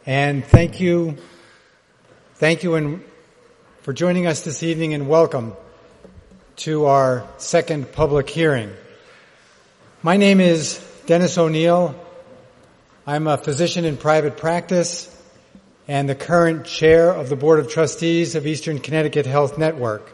And thank you for joining us this evening, and welcome to our second public hearing. My name is Dennis O'Neill. I'm a physician in private practice and the current chair of the Board of Trustees of Eastern Connecticut Health Network.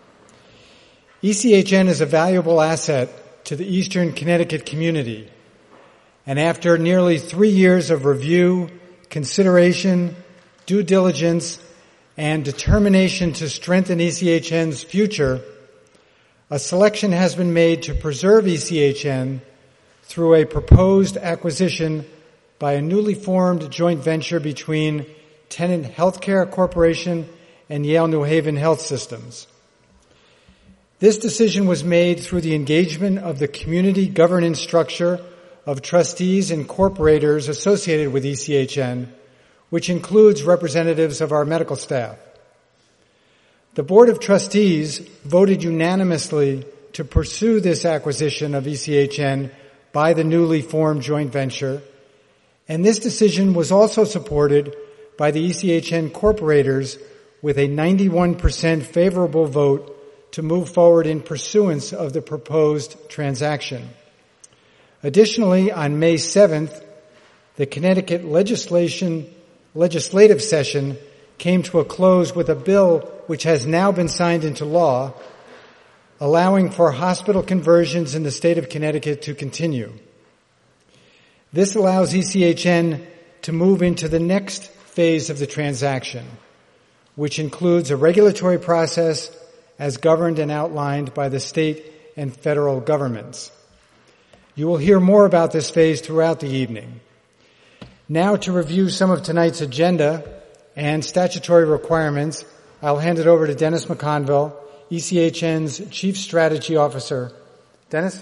ECHN is a valuable asset to the Eastern Connecticut community, and after nearly 3 years of review, consideration, due diligence, and determination to strengthen ECHN's future, a selection has been made to preserve ECHN through a proposed acquisition by a newly formed joint venture between Tenet Healthcare Corporation and Yale New Haven Health Systems. This decision was made through the engagement of the community governance structure of trustees and corporators associated with ECHN, which includes representatives of our medical staff. The Board of Trustees voted unanimously to pursue this acquisition of ECHN by the newly formed joint venture, and this decision was also supported by the ECHN corporators with a 91% favorable vote to move forward in pursuance of the proposed transaction. Additionally, on May 7th, the Connecticut legislative session came to a close with a bill which has now been signed into law, allowing for hospital conversions in the state of Connecticut to continue. This allows ECHN to move into the next phase of the transaction, which includes a regulatory process as governed and outlined by the state and federal governments. You will hear more about this phase throughout the evening. Now, to review some of tonight's agenda and statutory requirements, I'll hand it over to Dennis McConville, ECHN's Chief Strategy Officer. Dennis?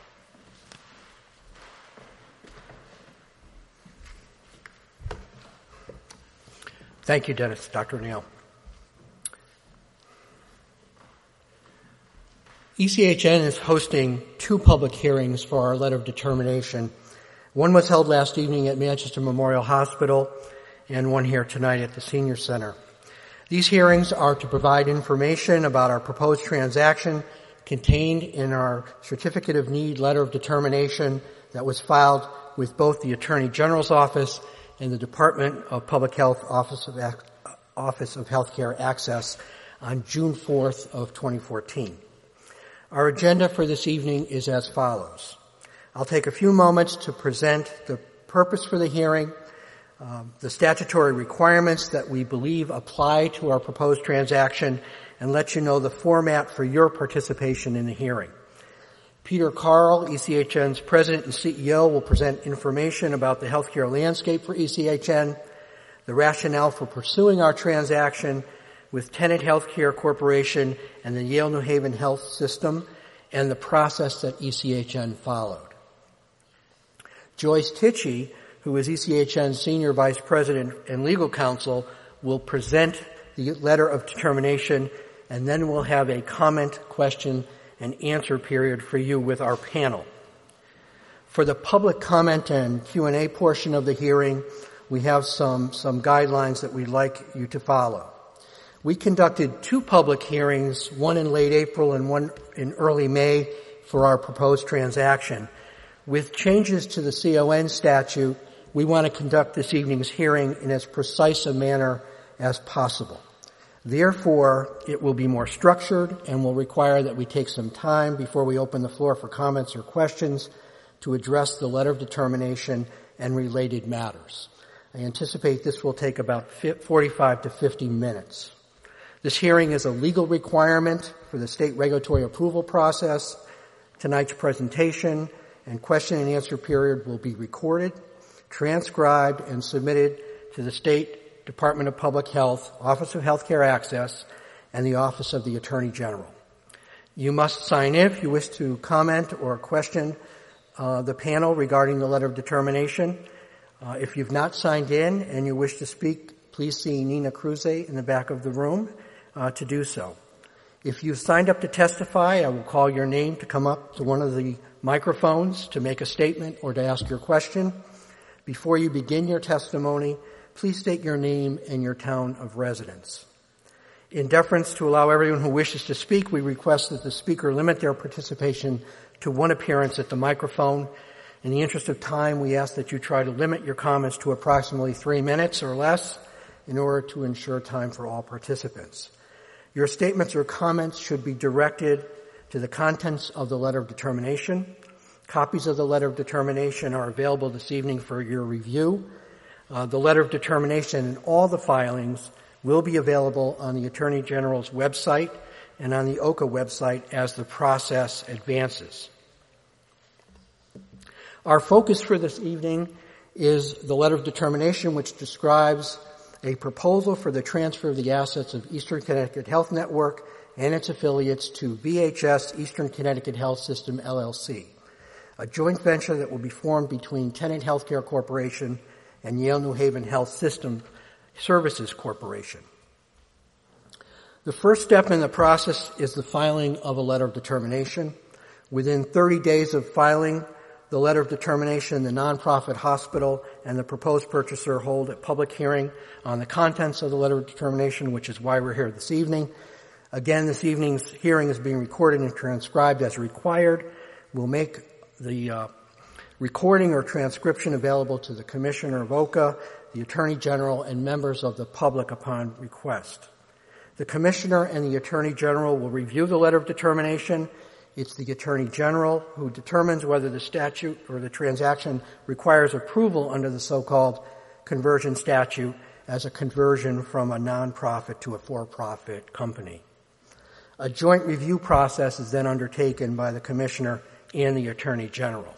Thank you, Dennis. Dr. O'Neill. ECHN is hosting 2 public hearings for our letter of determination. One was held last evening at Manchester Memorial Hospital and one here tonight at the Senior Center. These hearings are to provide information about our proposed transaction contained in our Certificate of Need letter of determination that was filed with both the Attorney General's Office and the Department of Public Health Office of Healthcare Access on June 4th of 2014. Our agenda for this evening is as follows. I'll take a few moments to present the purpose for the hearing, the statutory requirements that we believe apply to our proposed transaction, and let you know the format for your participation in the hearing. Peter Carl, ECHN's President and CEO, will present information about the healthcare landscape for ECHN, the rationale for pursuing our transaction with Tenet Healthcare Corporation and the Yale New Haven Health System, and the process that ECHN followed. Joyce Tichy, who is ECHN's Senior Vice President and Legal Counsel, will present the letter of determination, and then we'll have a comment, question, and answer period for you with our panel. For the public comment and Q&A portion of the hearing, we have some guidelines that we'd like you to follow. We conducted 2 public hearings, one in late April and one in early May for our proposed transaction. With changes to the CON statute, we want to conduct this evening's hearing in as precise a manner as possible. Therefore, it will be more structured and will require that we take some time before we open the floor for comments or questions to address the letter of determination and related matters. I anticipate this will take about 45 to 50 minutes. This hearing is a legal requirement for the state regulatory approval process. Tonight's presentation and question and answer period will be recorded, transcribed, and submitted to the State Department of Public Health, Office of Healthcare Access, and the Office of the Attorney General. You must sign in if you wish to comment or question the panel regarding the letter of determination. If you've not signed in and you wish to speak, please see Nina Cruze in the back of the room to do so. If you've signed up to testify, I will call your name to come up to one of the microphones to make a statement or to ask your question. Before you begin your testimony, please state your name and your town of residence. In deference to allow everyone who wishes to speak, we request that the speaker limit their participation to one appearance at the microphone. In the interest of time, we ask that you try to limit your comments to approximately 3 minutes or less in order to ensure time for all participants. Your statements or comments should be directed to the contents of the letter of determination. Copies of the letter of determination are available this evening for your review. The letter of determination and all the filings will be available on the Attorney General's website and on the OCA website as the process advances. Our focus for this evening is the letter of determination, which describes a proposal for the transfer of the assets of Eastern Connecticut Health Network and its affiliates to VHS Eastern Connecticut Health System, LLC, a joint venture that will be formed between Tenet Healthcare Corporation and Yale New Haven Health System Services Corporation. The first step in the process is the filing of a letter of determination. Within 30 days of filing the letter of determination, the nonprofit hospital and the proposed purchaser hold a public hearing on the contents of the letter of determination, which is why we're here this evening. Again, this evening's hearing is being recorded and transcribed as required. We'll make the recording or transcription available to the Commissioner of OCA, the Attorney General, and members of the public upon request. The Commissioner and the Attorney General will review the letter of determination. It's the Attorney General who determines whether the statute or the transaction requires approval under the so-called conversion statute as a conversion from a nonprofit to a for-profit company. A joint review process is then undertaken by the Commissioner and the Attorney General.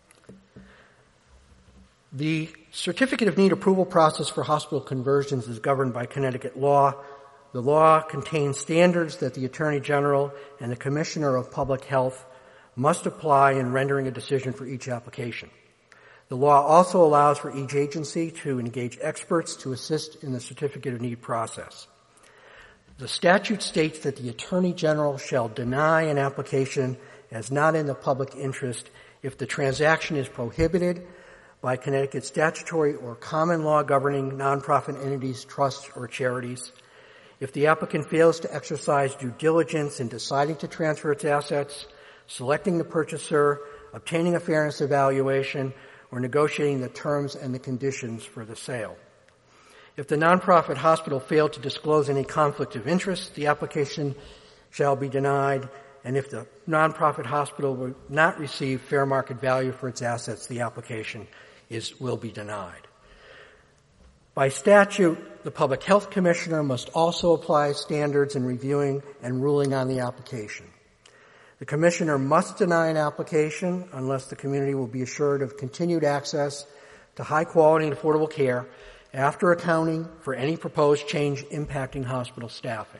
The Certificate of Need approval process for hospital conversions is governed by Connecticut law. The law contains standards that the Attorney General and the Commissioner of Public Health must apply in rendering a decision for each application. The law also allows for each agency to engage experts to assist in the Certificate of Need process. The statute states that the Attorney General shall deny an application as not in the public interest if the transaction is prohibited by Connecticut statutory or common law governing nonprofit entities, trusts, or charities, if the applicant fails to exercise due diligence in deciding to transfer its assets, selecting the purchaser, obtaining a fairness evaluation, or negotiating the terms and the conditions for the sale. If the nonprofit hospital failed to disclose any conflict of interest, the application shall be denied, and if the nonprofit hospital will not receive fair market value for its assets, the application will be denied. By statute, the Public Health Commissioner must also apply standards in reviewing and ruling on the application. The Commissioner must deny an application unless the community will be assured of continued access to high quality and affordable care after accounting for any proposed change impacting hospital staffing.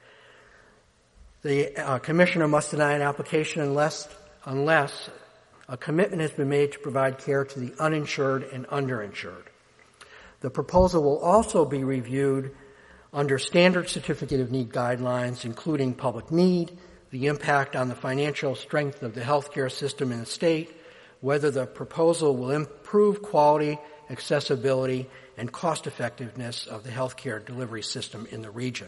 The Commissioner must deny an application unless a commitment has been made to provide care to the uninsured and underinsured. The proposal will also be reviewed under standard Certificate of Need guidelines, including public need, the impact on the financial strength of the healthcare system in the state, whether the proposal will improve quality, accessibility, and cost effectiveness of the healthcare delivery system in the region.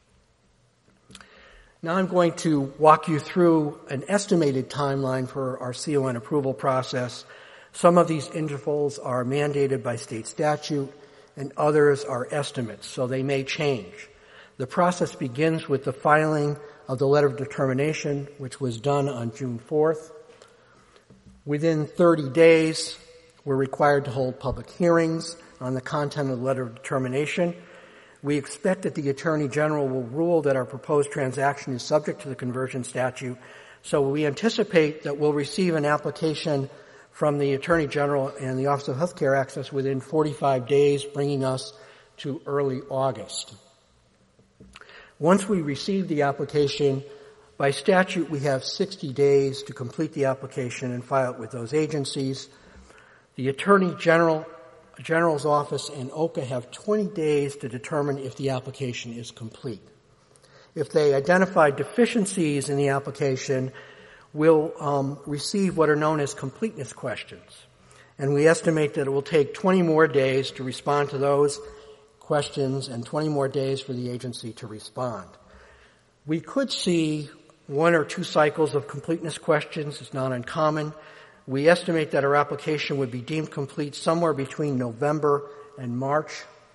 Now I'm going to walk you through an estimated timeline for our CON approval process. Some of these intervals are mandated by state statute, and others are estimates, so they may change. The process begins with the filing of the letter of determination, which was done on June 4th. Within 30 days, we're required to hold public hearings on the content of the letter of determination. We expect that the Attorney General will rule that our proposed transaction is subject to the conversion statute, so we anticipate that we'll receive an application from the Attorney General and the Office of Healthcare Access within 45 days, bringing us to early August. Once we receive the application, by statute we have 60 days to complete the application and file it with those agencies. The Attorney General's Office and OCA have 20 days to determine if the application is complete. If they identify deficiencies in the application, we'll receive what are known as completeness questions. And we estimate that it will take 20 more days to respond to those questions and 20 more days for the agency to respond. We could see 1 or 2 cycles of completeness questions. It's not uncommon. We estimate that our application would be deemed complete somewhere between November and March.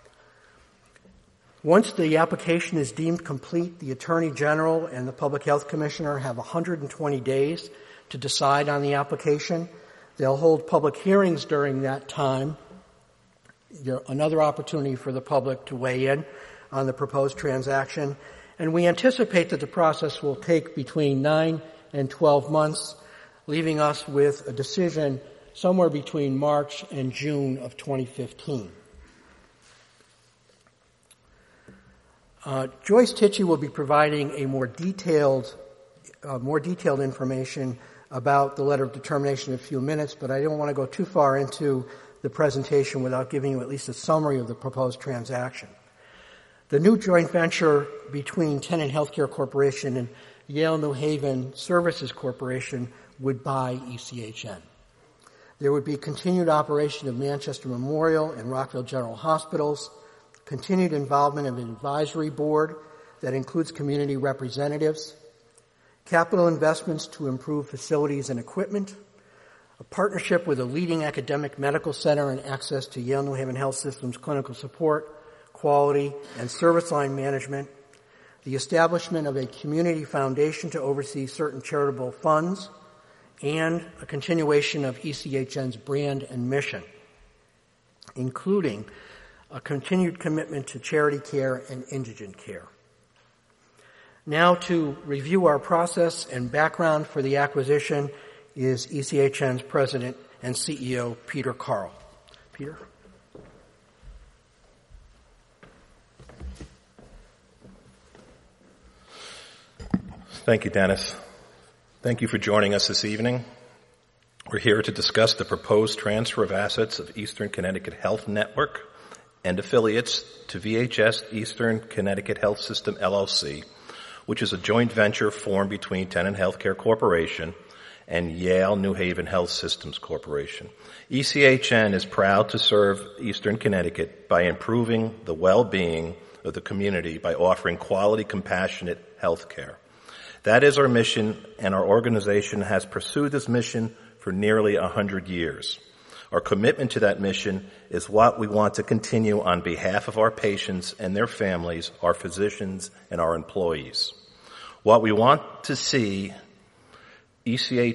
Once the application is deemed complete, the Attorney General and the Public Health Commissioner have 120 days to decide on the application. They'll hold public hearings during that time. Another opportunity for the public to weigh in on the proposed transaction. And we anticipate that the process will take between 9 and 12 months, leaving us with a decision somewhere between March and June of 2015. Joyce Tichy will be providing a more detailed information about the letter of determination in a few minutes, but I don't want to go too far into the presentation without giving you at least a summary of the proposed transaction. The new joint venture between Tenet Healthcare Corporation and Yale New Haven Services Corporation would buy ECHN. There would be continued operation of Manchester Memorial and Rockville General Hospitals, continued involvement of an advisory board that includes community representatives, capital investments to improve facilities and equipment, a partnership with a leading academic medical center and access to Yale New Haven Health System's clinical support, quality, and service line management, the establishment of a community foundation to oversee certain charitable funds, and a continuation of ECHN's brand and mission, including a continued commitment to charity care and indigent care. Now to review our process and background for the acquisition is ECHN's President and CEO, Peter Carle. Peter? Thank you, Dennis. Thank you for joining us this evening. We're here to discuss the proposed transfer of assets of Eastern Connecticut Health Network and affiliates to VHS Eastern Connecticut Health System, LLC, which is a joint venture formed between Tenet Healthcare Corporation and Yale New Haven Health Systems Corporation. ECHN is proud to serve Eastern Connecticut by improving the well-being of the community by offering quality, compassionate health care. That is our mission, and our organization has pursued this mission for nearly 100 years. Our commitment to that mission is what we want to continue on behalf of our patients and their families, our physicians, and our employees. What we want to see the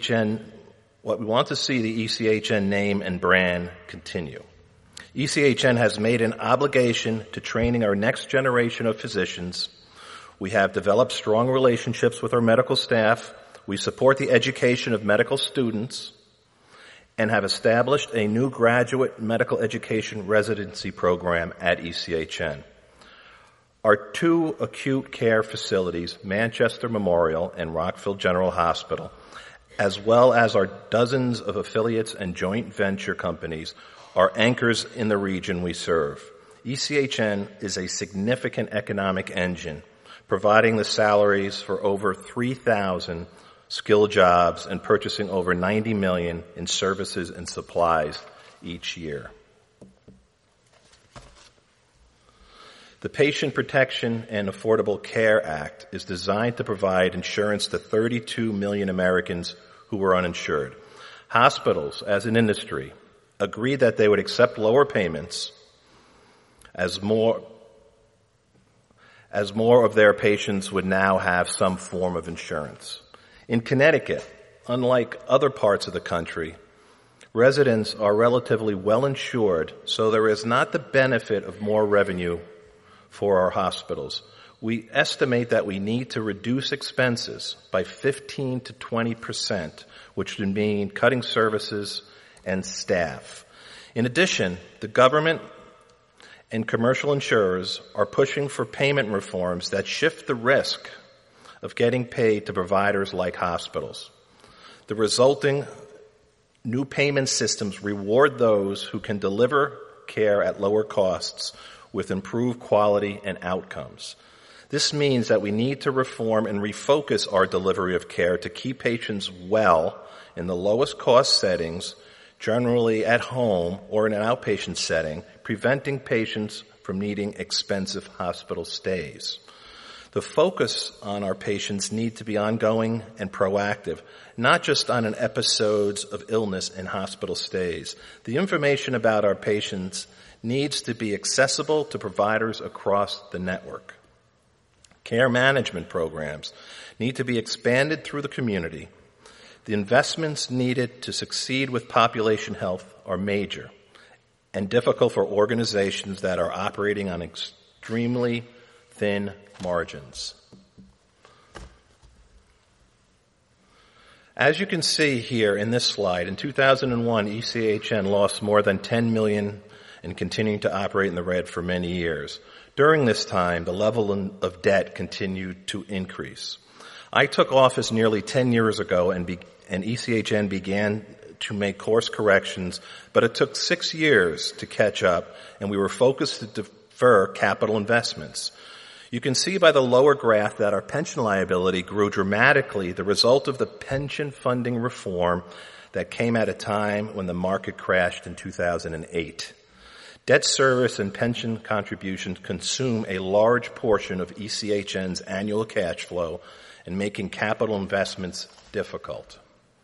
ECHN name and brand continue. ECHN has made an obligation to training our next generation of physicians. We have developed strong relationships with our medical staff. We support the education of medical students and have established a new graduate medical education residency program at ECHN. Our 2 acute care facilities, Manchester Memorial and Rockville General Hospital, as well as our dozens of affiliates and joint venture companies, are anchors in the region we serve. ECHN is a significant economic engine, providing the salaries for over 3,000 skilled jobs and purchasing over $90 million in services and supplies each year. The Patient Protection and Affordable Care Act is designed to provide insurance to 32 million Americans who were uninsured. Hospitals, as an industry, agreed that they would accept lower payments as more of their patients would now have some form of insurance. In Connecticut, unlike other parts of the country, residents are relatively well insured, so there is not the benefit of more revenue for our hospitals. We estimate that we need to reduce expenses by 15 to 20%, which would mean cutting services and staff. In addition, the government and commercial insurers are pushing for payment reforms that shift the risk of getting paid to providers like hospitals. The resulting new payment systems reward those who can deliver care at lower costs with improved quality and outcomes. This means that we need to reform and refocus our delivery of care to keep patients well in the lowest cost settings, generally at home or in an outpatient setting, preventing patients from needing expensive hospital stays. The focus on our patients need to be ongoing and proactive, not just on an episodes of illness and hospital stays. The information about our patients needs to be accessible to providers across the network. Care management programs need to be expanded through the community. The investments needed to succeed with population health are major and difficult for organizations that are operating on extremely thin margins. As you can see here in this slide, in 2001, ECHN lost more than $10 million and continuing to operate in the red for many years. During this time, the level of debt continued to increase. I took office nearly 10 years ago and ECHN began to make course corrections, but it took 6 years to catch up, and we were focused to defer capital investments. You can see by the lower graph that our pension liability grew dramatically, the result of the pension funding reform that came at a time when the market crashed in 2008. Debt service and pension contributions consume a large portion of ECHN's annual cash flow and making capital investments difficult.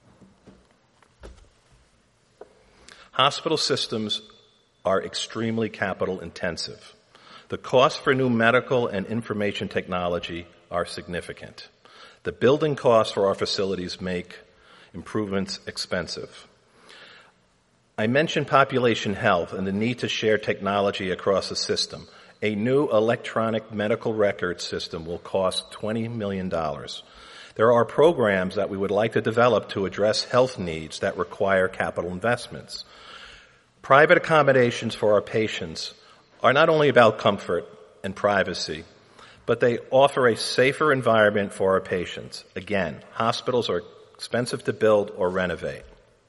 Hospital systems are extremely capital intensive. The costs for new medical and information technology are significant. The building costs for our facilities make improvements expensive. I mentioned population health and the need to share technology across the system. A new electronic medical record system will cost $20 million. There are programs that we would like to develop to address health needs that require capital investments. Private accommodations for our patients are not only about comfort and privacy, but they offer a safer environment for our patients. Again, hospitals are expensive to build or renovate.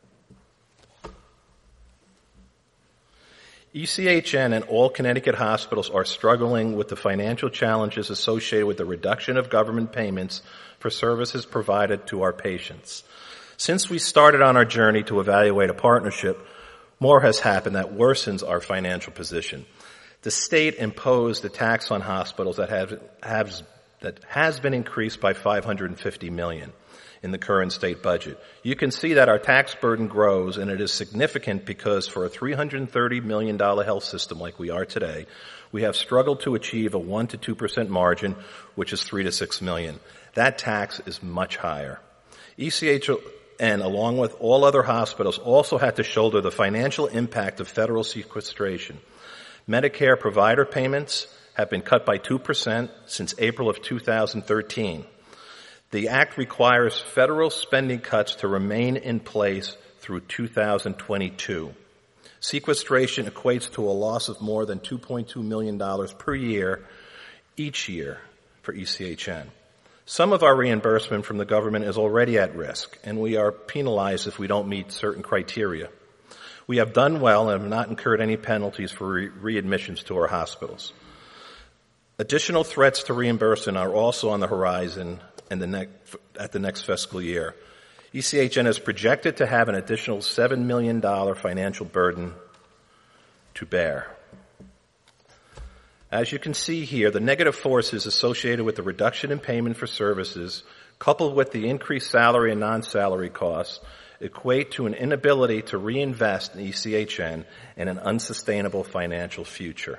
ECHN and all Connecticut hospitals are struggling with the financial challenges associated with the reduction of government payments for services provided to our patients. Since we started on our journey to evaluate a partnership, more has happened that worsens our financial position. The state imposed a tax on hospitals that has been increased by $550 million in the current state budget. You can see that our tax burden grows, and it is significant because for a $330 million health system like we are today, we have struggled to achieve a 1 to 2% margin, which is $3 to $6 million. That tax is much higher. ECHN, along with all other hospitals, also had to shoulder the financial impact of federal sequestration. Medicare provider payments have been cut by 2% since April of 2013. The Act requires federal spending cuts to remain in place through 2022. Sequestration equates to a loss of more than $2.2 million per year, each year, for ECHN. Some of our reimbursement from the government is already at risk, and we are penalized if we don't meet certain criteria. We have done well and have not incurred any penalties for readmissions to our hospitals. Additional threats to reimbursement are also on the horizon at the next fiscal year. ECHN is projected to have an additional $7 million financial burden to bear. As you can see here, the negative forces associated with the reduction in payment for services, coupled with the increased salary and non-salary costs, equate to an inability to reinvest in ECHN and an unsustainable financial future.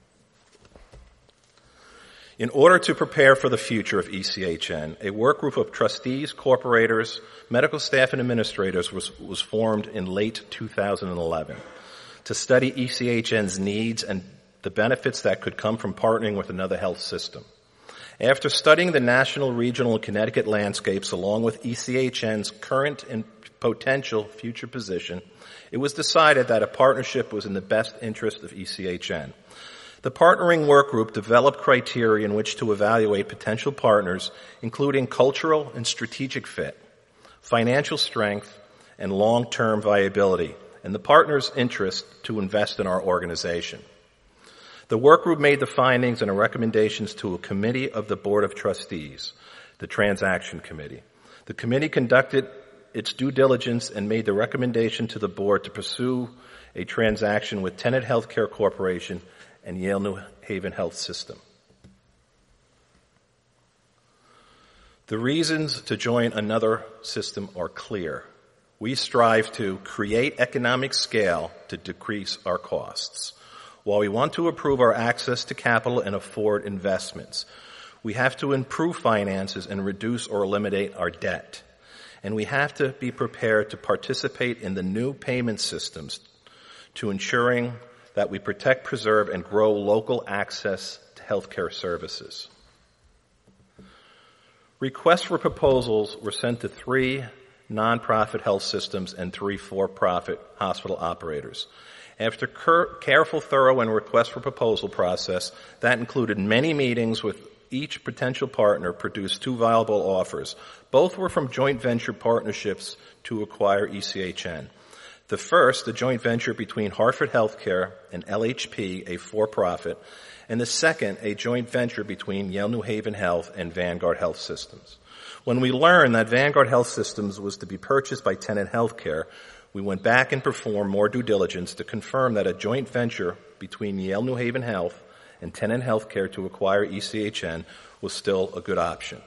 In order to prepare for the future of ECHN, a work group of trustees, corporators, medical staff, and administrators was formed in late 2011 to study ECHN's needs and the benefits that could come from partnering with another health system. After studying the national, regional, and Connecticut landscapes along with ECHN's current and potential future position, it was decided that a partnership was in the best interest of ECHN. The partnering work group developed criteria in which to evaluate potential partners, including cultural and strategic fit, financial strength, and long-term viability, and the partner's interest to invest in our organization. The work group made the findings and recommendations to a committee of the Board of Trustees, the Transaction Committee. The committee conducted its due diligence and made the recommendation to the board to pursue a transaction with Tenet Healthcare Corporation and Yale New Haven Health System. The reasons to join another system are clear. We strive to create economic scale to decrease our costs. While we want to improve our access to capital and afford investments, we have to improve finances and reduce or eliminate our debt. And we have to be prepared to participate in the new payment systems to ensuring that we protect, preserve, and grow local access to healthcare services. Requests for proposals were sent to 3 nonprofit health systems and 3 for-profit hospital operators. After careful, thorough, and request for proposal process, that included many meetings with each potential partner, produced 2 viable offers. Both were from joint venture partnerships to acquire ECHN. The first, the joint venture between Hartford Healthcare and LHP, a for-profit, and the second, a joint venture between Yale New Haven Health and Vanguard Health Systems. When we learned that Vanguard Health Systems was to be purchased by Tenet Healthcare, we went back and performed more due diligence to confirm that a joint venture between Yale New Haven Health and Tenet Healthcare to acquire ECHN was still a good option.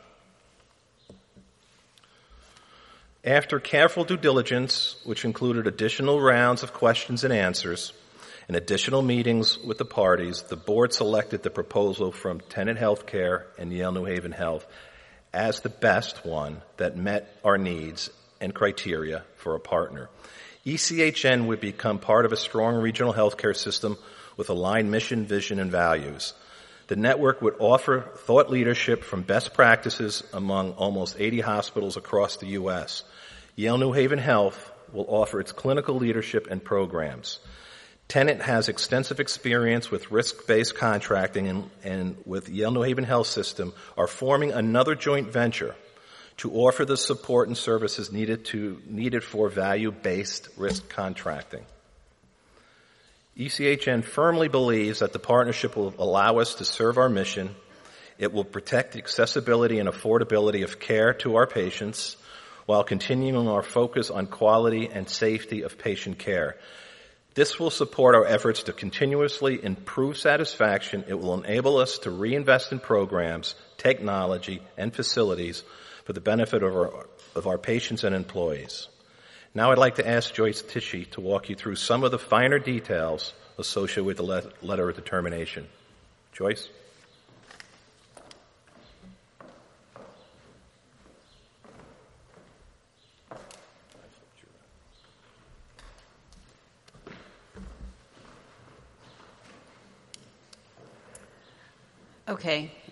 After careful due diligence, which included additional rounds of questions and answers and additional meetings with the parties, the board selected the proposal from Tenet Healthcare and Yale New Haven Health as the best one that met our needs and criteria for a partner. ECHN would become part of a strong regional healthcare system with aligned mission, vision, and values. The network would offer thought leadership from best practices among almost 80 hospitals across the U.S. Yale New Haven Health will offer its clinical leadership and programs. Tenet has extensive experience with risk-based contracting and with Yale New Haven Health System are forming another joint venture to offer the support and services needed for value-based risk contracting. ECHN firmly believes that the partnership will allow us to serve our mission. It will protect the accessibility and affordability of care to our patients while continuing our focus on quality and safety of patient care. This will support our efforts to continuously improve satisfaction. It will enable us to reinvest in programs, technology, and facilities for the benefit of our patients and employees. Now I'd like to ask Joyce Tichy to walk you through some of the finer details associated with the letter of determination. Joyce? Okay.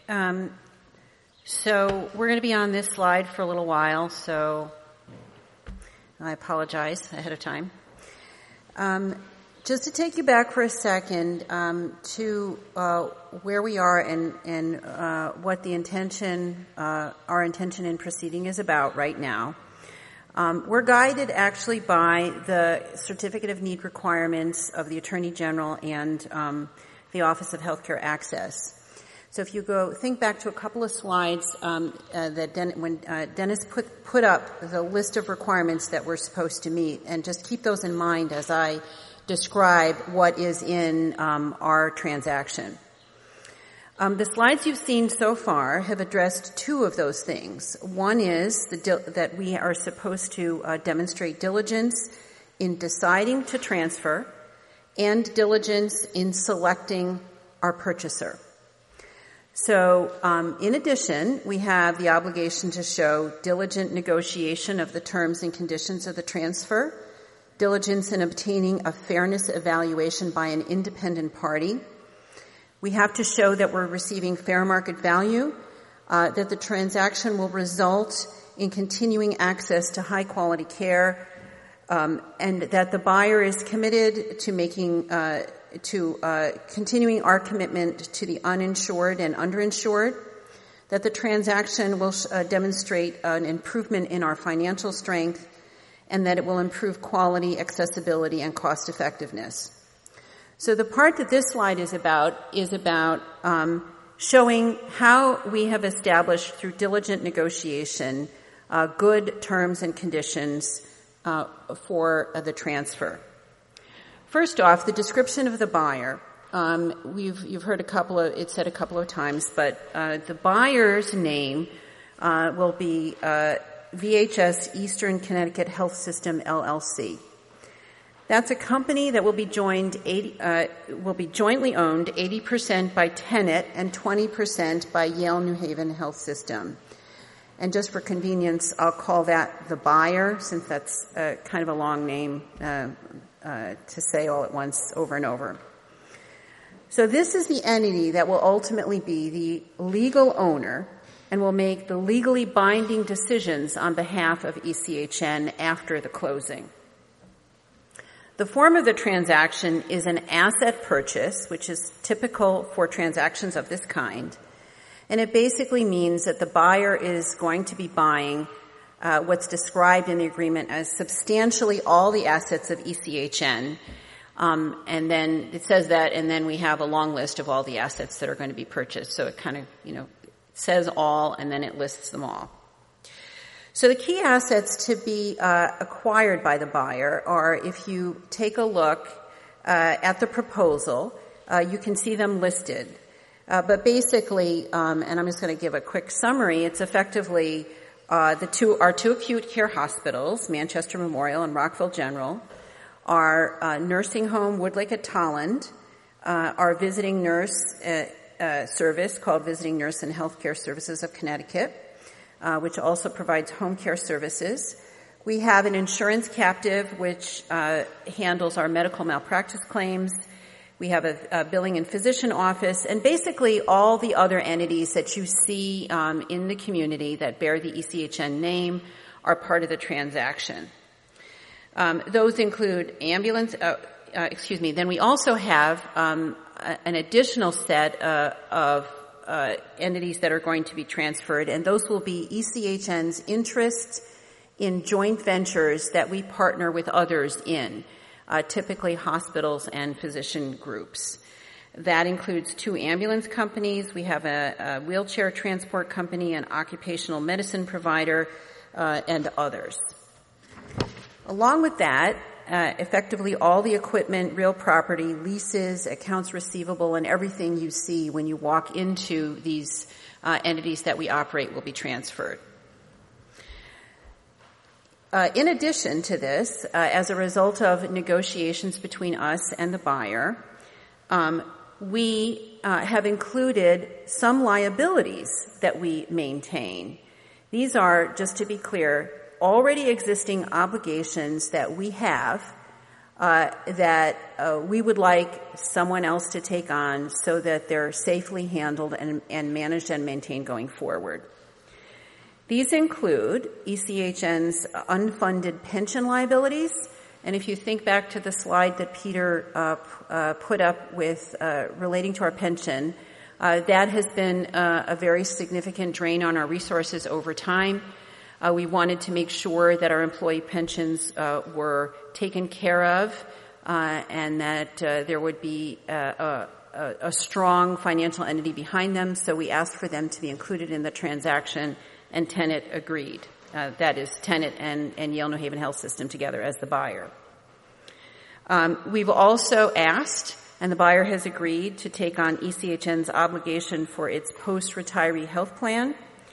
So we're going to be on this slide for a little while, so I apologize ahead of time. Just to take you back for a second to where we are and what the intention, our intention in proceeding is about right now. We're guided actually by the Certificate of Need requirements of the Attorney General and the Office of Healthcare Access. So if you think back to a couple of slides when Dennis put up the list of requirements that we're supposed to meet, and just keep those in mind as I describe what is in our transaction. The slides you've seen so far have addressed 2 of those things. One is that we are supposed to demonstrate diligence in deciding to transfer and diligence in selecting our purchaser. So, in addition, we have the obligation to show diligent negotiation of the terms and conditions of the transfer, diligence in obtaining a fairness evaluation by an independent party. We have to show that we're receiving fair market value, that the transaction will result in continuing access to high quality care, and that the buyer is committed to continuing our commitment to the uninsured and underinsured, that the transaction will demonstrate an improvement in our financial strength, and that it will improve quality, accessibility, and cost effectiveness. So the part that this slide is about showing how we have established through diligent negotiation good terms and conditions for the transfer. First off, the description of the buyer. You've heard it said a couple of times, but the buyer's name will be VHS Eastern Connecticut Health System LLC. That's a company that will be jointly owned 80% by Tenet and 20% by Yale New Haven Health System. And just for convenience, I'll call that the buyer, since that's kind of a long name to say all at once over and over. So this is the entity that will ultimately be the legal owner and will make the legally binding decisions on behalf of ECHN after the closing. The form of the transaction is an asset purchase, which is typical for transactions of this kind. And it basically means that the buyer is going to be buying what's described in the agreement as substantially all the assets of ECHN. And then it says that, and then we have a long list of all the assets that are going to be purchased. So it kind of, says all, and then it lists them all. So the key assets to be acquired by the buyer are, if you take a look at the proposal, you can see them listed. But basically, and I'm just going to give a quick summary, it's effectively our two acute care hospitals, Manchester Memorial and Rockville General, our nursing home, Woodlake at Tolland, our visiting nurse service called Visiting Nurse and Healthcare Services of Connecticut, which also provides home care services. We have an insurance captive which handles our medical malpractice claims. We have a billing and physician office, and basically all the other entities that you see in the community that bear the ECHN name are part of the transaction. Those include Then we also have an additional set of entities that are going to be transferred, and those will be ECHN's interests in joint ventures that we partner with others in, typically hospitals and physician groups. That includes 2 ambulance companies. We have a wheelchair transport company, an occupational medicine provider, and others. Along with that, effectively all the equipment, real property, leases, accounts receivable, and everything you see when you walk into these entities that we operate will be transferred. In addition to this, as a result of negotiations between us and the buyer, we have included some liabilities that we maintain. These are, just to be clear, already existing obligations that we have that we would like someone else to take on so that they're safely handled and managed and maintained going forward. These include ECHN's unfunded pension liabilities, and if you think back to the slide that Peter put up with relating to our pension, that has been a very significant drain on our resources over time. We wanted to make sure that our employee pensions were taken care of and that there would be a strong financial entity behind them, so we asked for them to be included in the transaction, and Tenet agreed. That is Tenet and Yale New Haven Health System together as the buyer. We've also asked, and the buyer has agreed, to take on ECHN's obligation for its post-retiree health plan,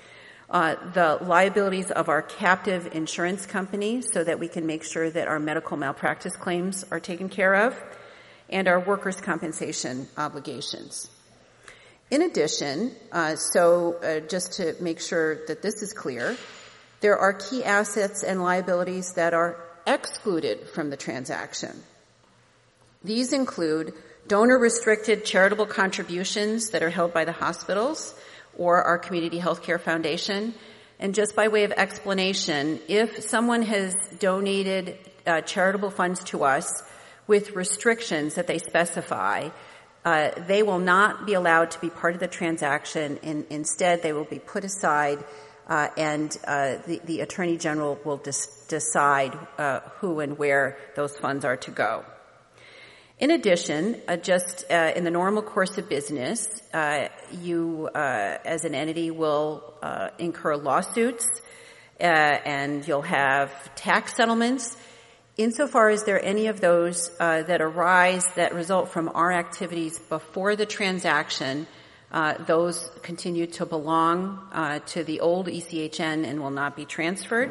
the liabilities of our captive insurance company so that we can make sure that our medical malpractice claims are taken care of, and our workers' compensation obligations. In addition, just to make sure that this is clear, there are key assets and liabilities that are excluded from the transaction. These include donor-restricted charitable contributions that are held by the hospitals or our Community Healthcare Foundation. And just by way of explanation, if someone has donated charitable funds to us with restrictions that they specify, they will not be allowed to be part of the transaction. Instead, they will be put aside, and the Attorney General will decide who and where those funds are to go. In addition, just in the normal course of business, you as an entity will incur lawsuits and you'll have tax settlements. Insofar as there are any of those that arise that result from our activities before the transaction, those continue to belong to the old ECHN and will not be transferred.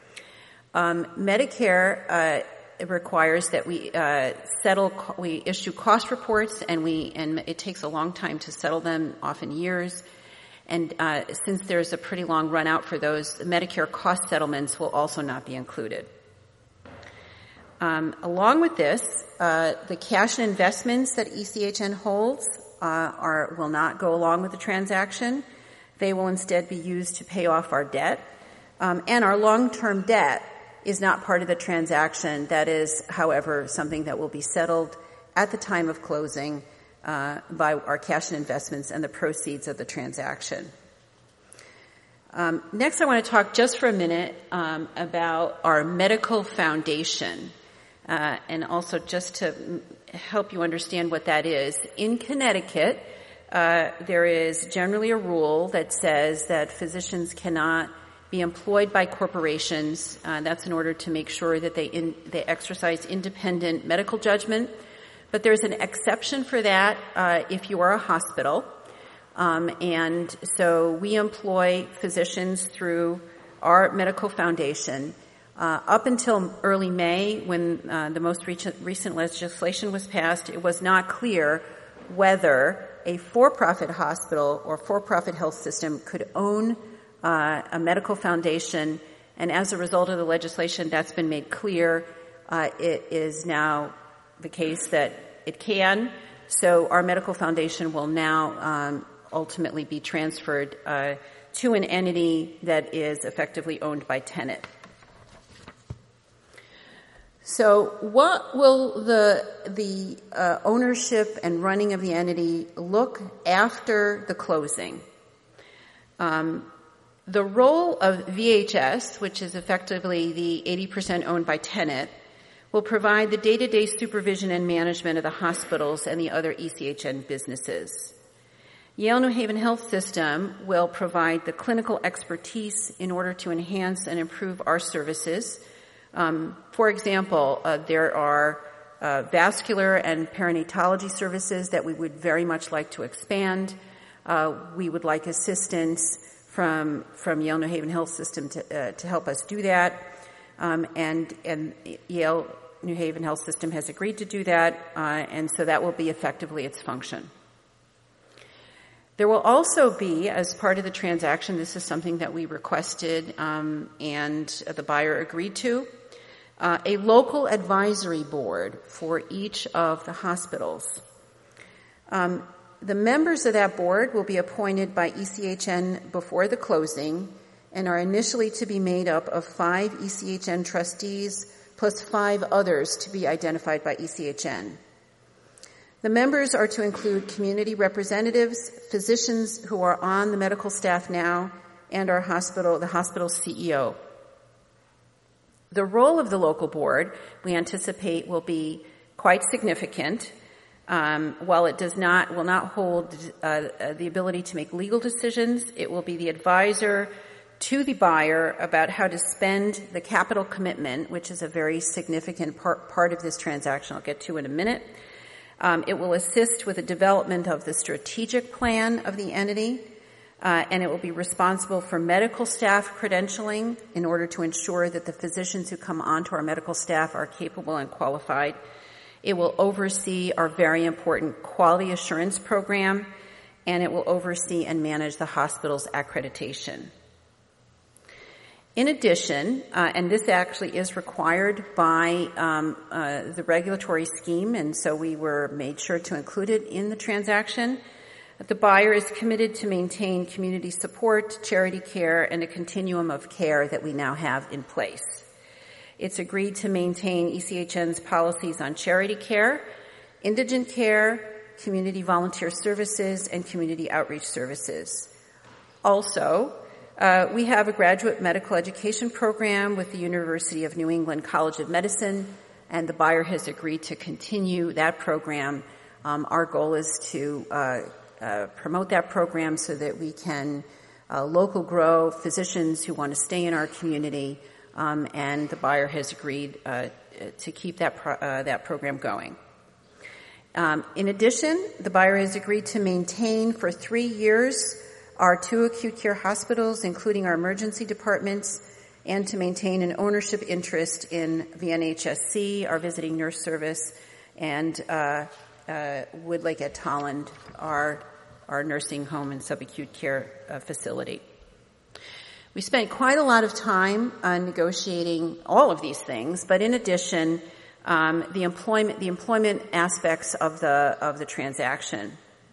Medicare requires that we we issue cost reports, and it takes a long time to settle them, often years. And since there's a pretty long run out for those, Medicare cost settlements will also not be included. Along with this, the cash and investments that ECHN holds will not go along with the transaction. They will instead be used to pay off our debt. And our long-term debt is not part of the transaction. That is, however, something that will be settled at the time of closing by our cash and investments and the proceeds of the transaction. Next, I want to talk just for a minute about our medical foundation. And also just to help you understand what that is. In Connecticut, there is generally a rule that says that physicians cannot be employed by corporations. That's in order to make sure that they exercise independent medical judgment. But there's an exception for that if you are a hospital. And so we employ physicians through our medical foundation. Up until early May, when the most recent legislation was passed, it was not clear whether a for-profit hospital or for-profit health system could own a medical foundation. And as a result of the legislation, that's been made clear. It is now the case that it can. So our medical foundation will now ultimately be transferred to an entity that is effectively owned by Tenet. So what will the ownership and running of the entity look after the closing? The role of VHS, which is effectively the 80% owned by Tenet, will provide the day-to-day supervision and management of the hospitals and the other ECHN businesses. Yale New Haven Health System will provide the clinical expertise in order to enhance and improve our services. For example, there are vascular and perinatology services that we would very much like to expand. We would like assistance from Yale New Haven Health System to help us do that. And Yale New Haven Health System has agreed to do that, and so that will be effectively its function. There will also be, as part of the transaction, this is something that we requested and the buyer agreed to, a local advisory board for each of the hospitals. The members of that board will be appointed by ECHN before the closing and are initially to be made up of 5 ECHN trustees plus 5 others to be identified by ECHN. The members are to include community representatives, physicians who are on the medical staff now, and the hospital's CEO. The role of the local board, we anticipate, will be quite significant. While it will not hold the ability to make legal decisions, it will be the advisor to the buyer about how to spend the capital commitment, which is a very significant part of this transaction I'll get to in a minute. It will assist with the development of the strategic plan of the entity, and it will be responsible for medical staff credentialing in order to ensure that the physicians who come onto our medical staff are capable and qualified. It will oversee our very important quality assurance program, and it will oversee and manage the hospital's accreditation. In addition, and this actually is required by the regulatory scheme, and so we were made sure to include it in the transaction, the buyer is committed to maintain community support, charity care, and a continuum of care that we now have in place. It's agreed to maintain ECHN's policies on charity care, indigent care, community volunteer services, and community outreach services. Also, we have a graduate medical education program with the University of New England College of Medicine, and the buyer has agreed to continue that program. Our goal is to promote that program so that we can local grow, physicians who want to stay in our community, and the buyer has agreed to keep that program going. In addition, the buyer has agreed to maintain for 3 years our 2 acute care hospitals, including our emergency departments, and to maintain an ownership interest in VNHSC, our visiting nurse service, and Woodlake at Tolland, our nursing home and subacute care facility. We spent quite a lot of time negotiating all of these things, but in addition, the employment aspects of the transaction.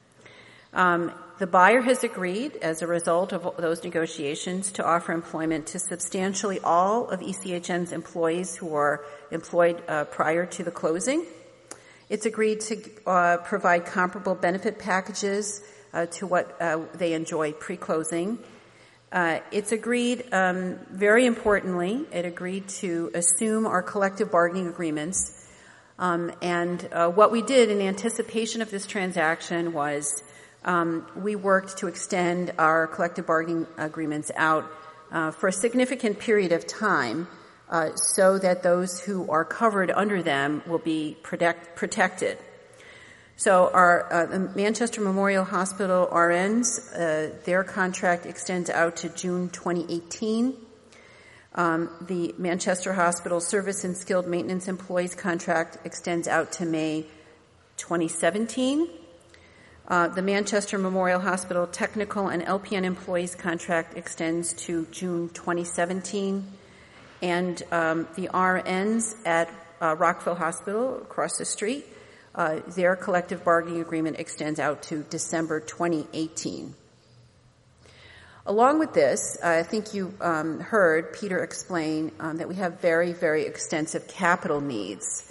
The buyer has agreed, as a result of those negotiations, to offer employment to substantially all of ECHN's employees who are employed prior to the closing. It's agreed to provide comparable benefit packages to what they enjoy pre-closing. It's agreed, very importantly, it agreed to assume our collective bargaining agreements. And what we did in anticipation of this transaction was we worked to extend our collective bargaining agreements out for a significant period of time so that those who are covered under them will be protected. So our Manchester Memorial Hospital RNs, their contract extends out to June 2018. The Manchester Hospital Service and Skilled Maintenance Employees contract extends out to May 2017. The Manchester Memorial Hospital Technical and LPN Employees contract extends to June 2017. And the RNs at Rockville Hospital across the street, their collective bargaining agreement extends out to December 2018. Along with this, I think you heard Peter explain that we have very, very extensive capital needs.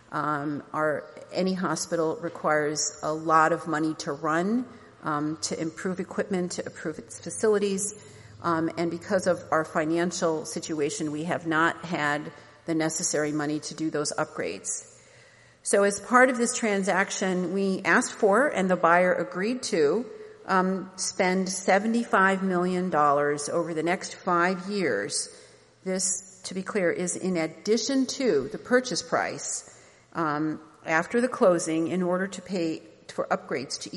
Any hospital requires a lot of money to run, to improve equipment, to improve its facilities, and because of our financial situation, we have not had the necessary money to do those upgrades. So as part of this transaction, we asked for, and the buyer agreed to, spend $75 million over the next 5 years. This, to be clear, is in addition to the purchase price after the closing in order to pay for upgrades to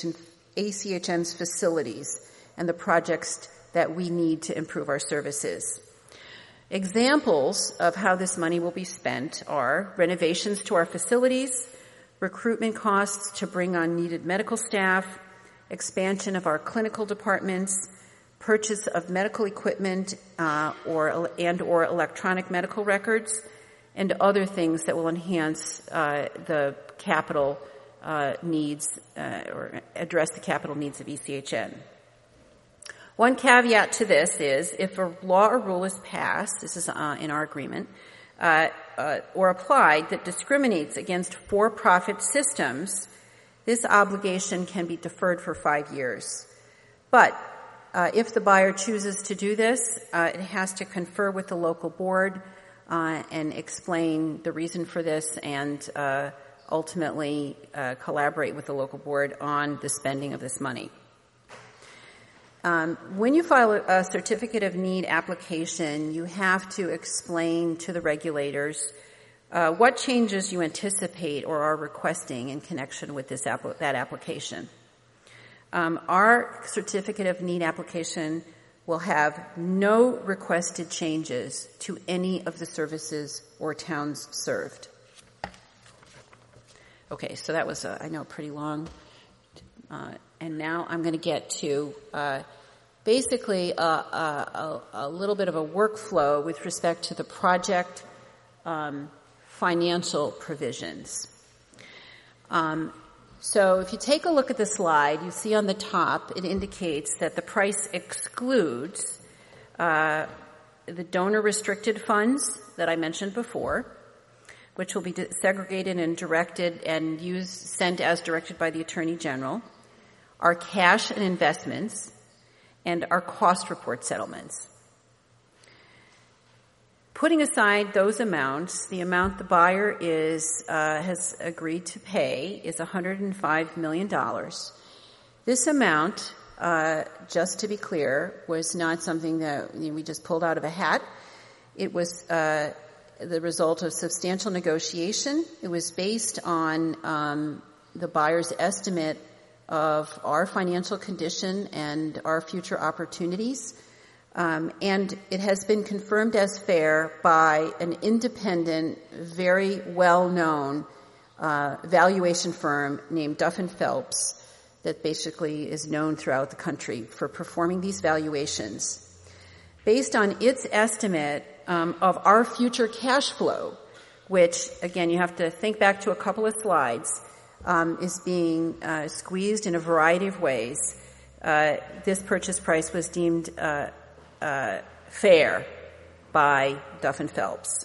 ECHN's facilities and the projects that we need to improve our services. Examples of how this money will be spent are renovations to our facilities, recruitment costs to bring on needed medical staff, expansion of our clinical departments, purchase of medical equipment or electronic medical records, and other things that will enhance the capital needs or address the capital needs of ECHN. One caveat to this is if a law or rule is passed, this is in our agreement, or applied that discriminates against for-profit systems, this obligation can be deferred for 5 years. But if the buyer chooses to do this, it has to confer with the local board and explain the reason for this and ultimately collaborate with the local board on the spending of this money. When you file a certificate of need application, you have to explain to the regulators what changes you anticipate or are requesting in connection with that application. Our certificate of need application will have no requested changes to any of the services or towns served. Okay, so that was, I know, pretty long. And now I'm going to get to basically a little bit of a workflow with respect to the project financial provisions. So if you take a look at the slide, you see on the top it indicates that the price excludes the donor-restricted funds that I mentioned before, which will be segregated and directed and sent as directed by the Attorney General, our cash and investments, and our cost report settlements. Putting aside those amounts, the amount the buyer has agreed to pay is $105 million. This amount just to be clear, was not something that we just pulled out of a hat. It was the result of substantial negotiation. It was based on the buyer's estimate of our financial condition and our future opportunities. And it has been confirmed as fair by an independent, very well-known valuation firm named Duff & Phelps that basically is known throughout the country for performing these valuations. Based on its estimate of our future cash flow, which, again, you have to think back to a couple of slides, is being squeezed in a variety of ways, this purchase price was deemed fair by Duff & Phelps.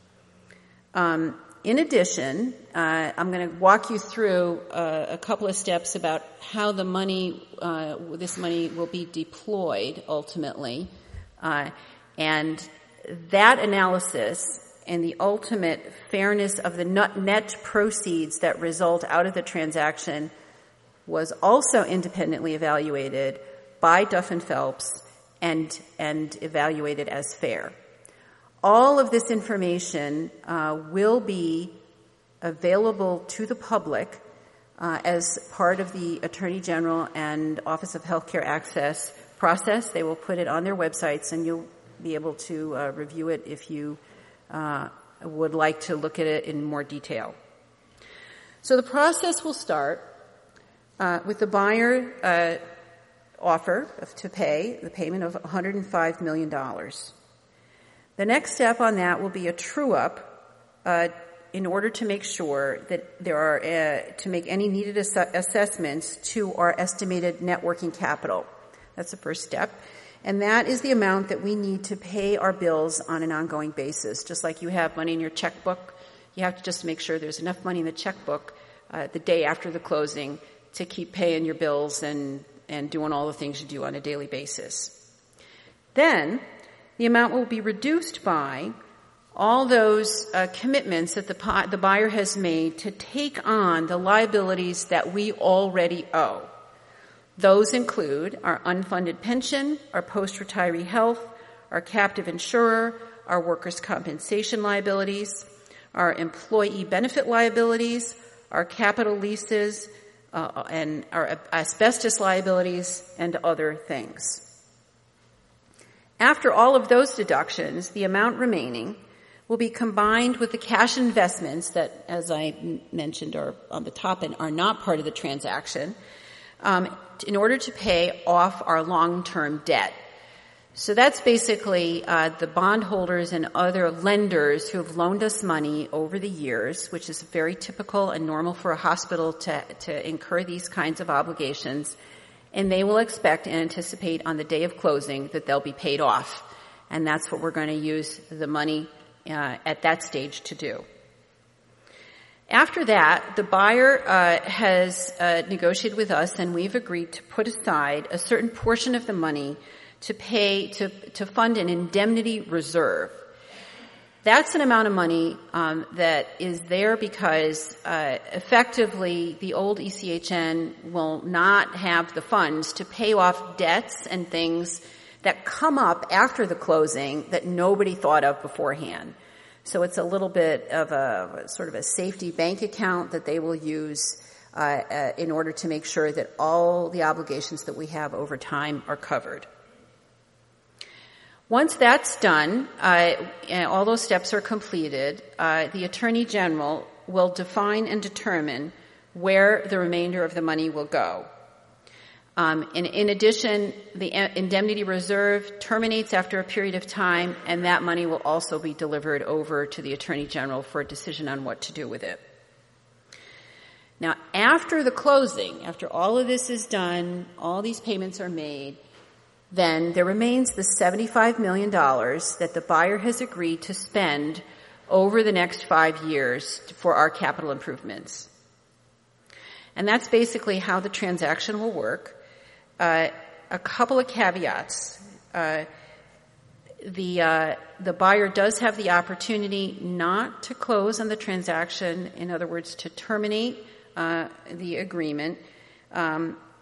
In addition, I'm going to walk you through a couple of steps about how the money, this money will be deployed ultimately, and that analysis and the ultimate fairness of the net proceeds that result out of the transaction was also independently evaluated by Duff & Phelps and evaluated as fair. All of this information will be available to the public as part of the Attorney General and Office of Healthcare Access process. They will put it on their websites, and you'll be able to review it if you would like to look at it in more detail. So the process will start with the buyer offer to pay the payment of $105 million. The next step on that will be a true-up in order to make sure that there are to make any needed assessments to our estimated net working capital. That's the first step. And that is the amount that we need to pay our bills on an ongoing basis. Just like you have money in your checkbook, you have to just make sure there's enough money in the checkbook the day after the closing to keep paying your bills and doing all the things you do on a daily basis. Then the amount will be reduced by all those commitments that the buyer has made to take on the liabilities that we already owe. Those include our unfunded pension, our post-retiree health, our captive insurer, our workers' compensation liabilities, our employee benefit liabilities, our capital leases, and our asbestos liabilities, and other things. After all of those deductions, the amount remaining will be combined with the cash investments that, as I mentioned, are on the top and are not part of the transaction, in order to pay off our long-term debt. So that's basically the bondholders and other lenders who have loaned us money over the years, which is very typical and normal for a hospital to incur these kinds of obligations. And they will expect and anticipate on the day of closing that they'll be paid off. And that's what we're going to use the money at that stage to do. After that, the buyer has negotiated with us, and we've agreed to put aside a certain portion of the money to pay to fund an indemnity reserve. That's an amount of money that is there because effectively the old ECHN will not have the funds to pay off debts and things that come up after the closing that nobody thought of beforehand. So it's a little bit of a sort of a safety bank account that they will use in order to make sure that all the obligations that we have over time are covered. Once that's done, all those steps are completed, the Attorney General will define and determine where the remainder of the money will go. In addition, the indemnity reserve terminates after a period of time, and that money will also be delivered over to the Attorney General for a decision on what to do with it. Now, after the closing, after all of this is done, all these payments are made, then there remains the $75 million that the buyer has agreed to spend over the next 5 years for our capital improvements. And that's basically how the transaction will work. A couple of caveats. The buyer does have the opportunity not to close on the transaction, in other words, to terminate the agreement,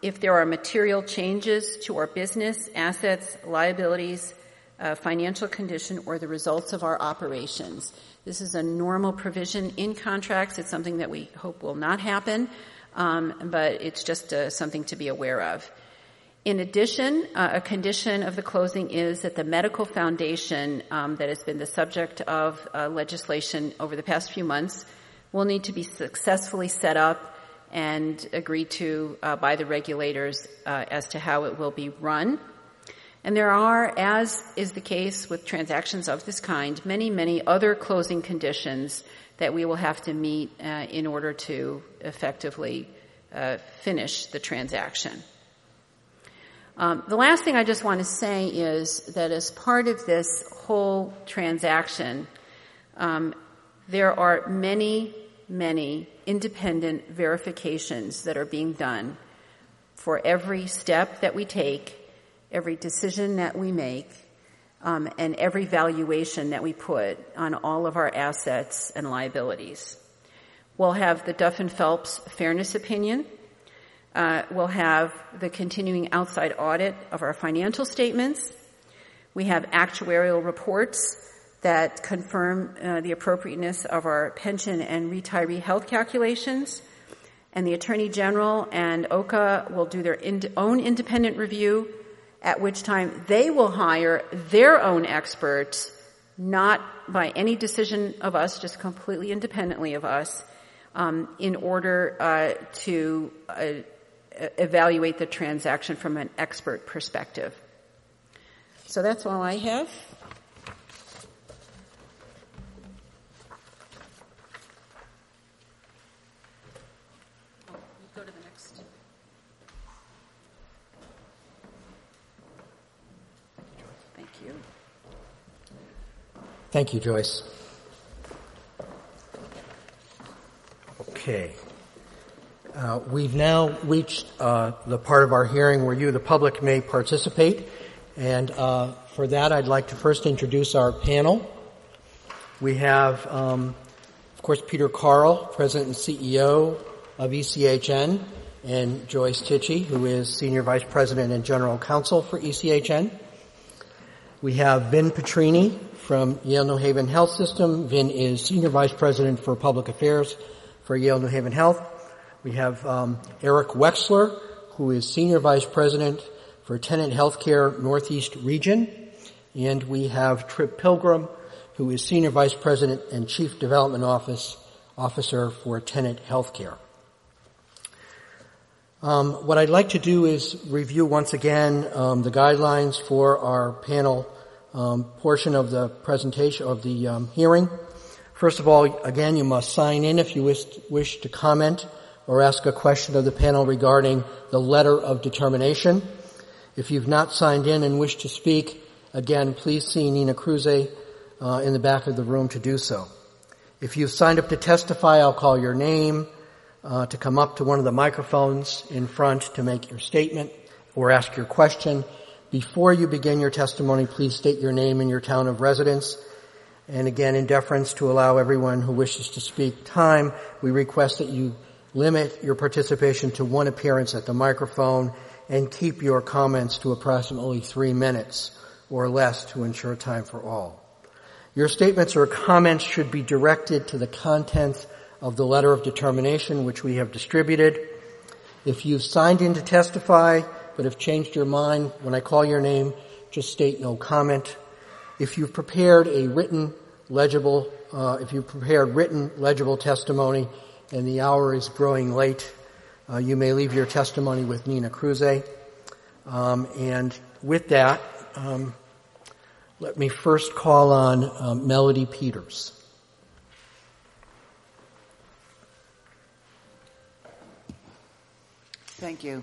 if there are material changes to our business, assets, liabilities, financial condition, or the results of our operations. This is a normal provision in contracts. It's something that we hope will not happen, but it's just something to be aware of. In addition, a condition of the closing is that the medical foundation that has been the subject of legislation over the past few months will need to be successfully set up and agreed to by the regulators as to how it will be run. And there are, as is the case with transactions of this kind, many, many other closing conditions that we will have to meet in order to effectively finish the transaction. The last thing I just want to say is that as part of this whole transaction, there are many, many independent verifications that are being done for every step that we take, every decision that we make, and every valuation that we put on all of our assets and liabilities. We'll have the Duff & Phelps fairness opinion. We'll have the continuing outside audit of our financial statements. We have actuarial reports that confirm the appropriateness of our pension and retiree health calculations. And the Attorney General and OCA will do their own independent review, at which time they will hire their own experts, not by any decision of us, just completely independently of us, in order to evaluate the transaction from an expert perspective. So that's all I have. Go to the next. Thank you. Thank you, Joyce. Okay. We've now reached the part of our hearing where you, the public, may participate. And for that, I'd like to first introduce our panel. We have, of course, Peter Carl, President and CEO of ECHN, and Joyce Tichy, who is Senior Vice President and General Counsel for ECHN. We have Vin Petrini from Yale New Haven Health System. Vin is Senior Vice President for Public Affairs for Yale New Haven Health. We have Eric Wexler, who is Senior Vice President for Tenet Healthcare Northeast Region. And we have Trip Pilgrim, who is Senior Vice President and Chief Development Officer for Tenet Healthcare. What I'd like to do is review once again the guidelines for our panel portion of the presentation of the hearing. First of all, again, you must sign in if you wish to comment or ask a question of the panel regarding the letter of determination. If you've not signed in and wish to speak, again, please see Nina Cruze in the back of the room to do so. If you've signed up to testify, I'll call your name to come up to one of the microphones in front to make your statement or ask your question. Before you begin your testimony, please state your name and your town of residence. And again, in deference to allow everyone who wishes to speak time, we request that you limit your participation to one appearance at the microphone and keep your comments to approximately 3 minutes or less to ensure time for all. Your statements or comments should be directed to the contents of the letter of determination which we have distributed. If you've signed in to testify but have changed your mind when I call your name, just state no comment. If you've prepared written legible testimony and the hour is growing late, you may leave your testimony with Nina Cruze. And with that, let me first call on Melody Peters. Thank you.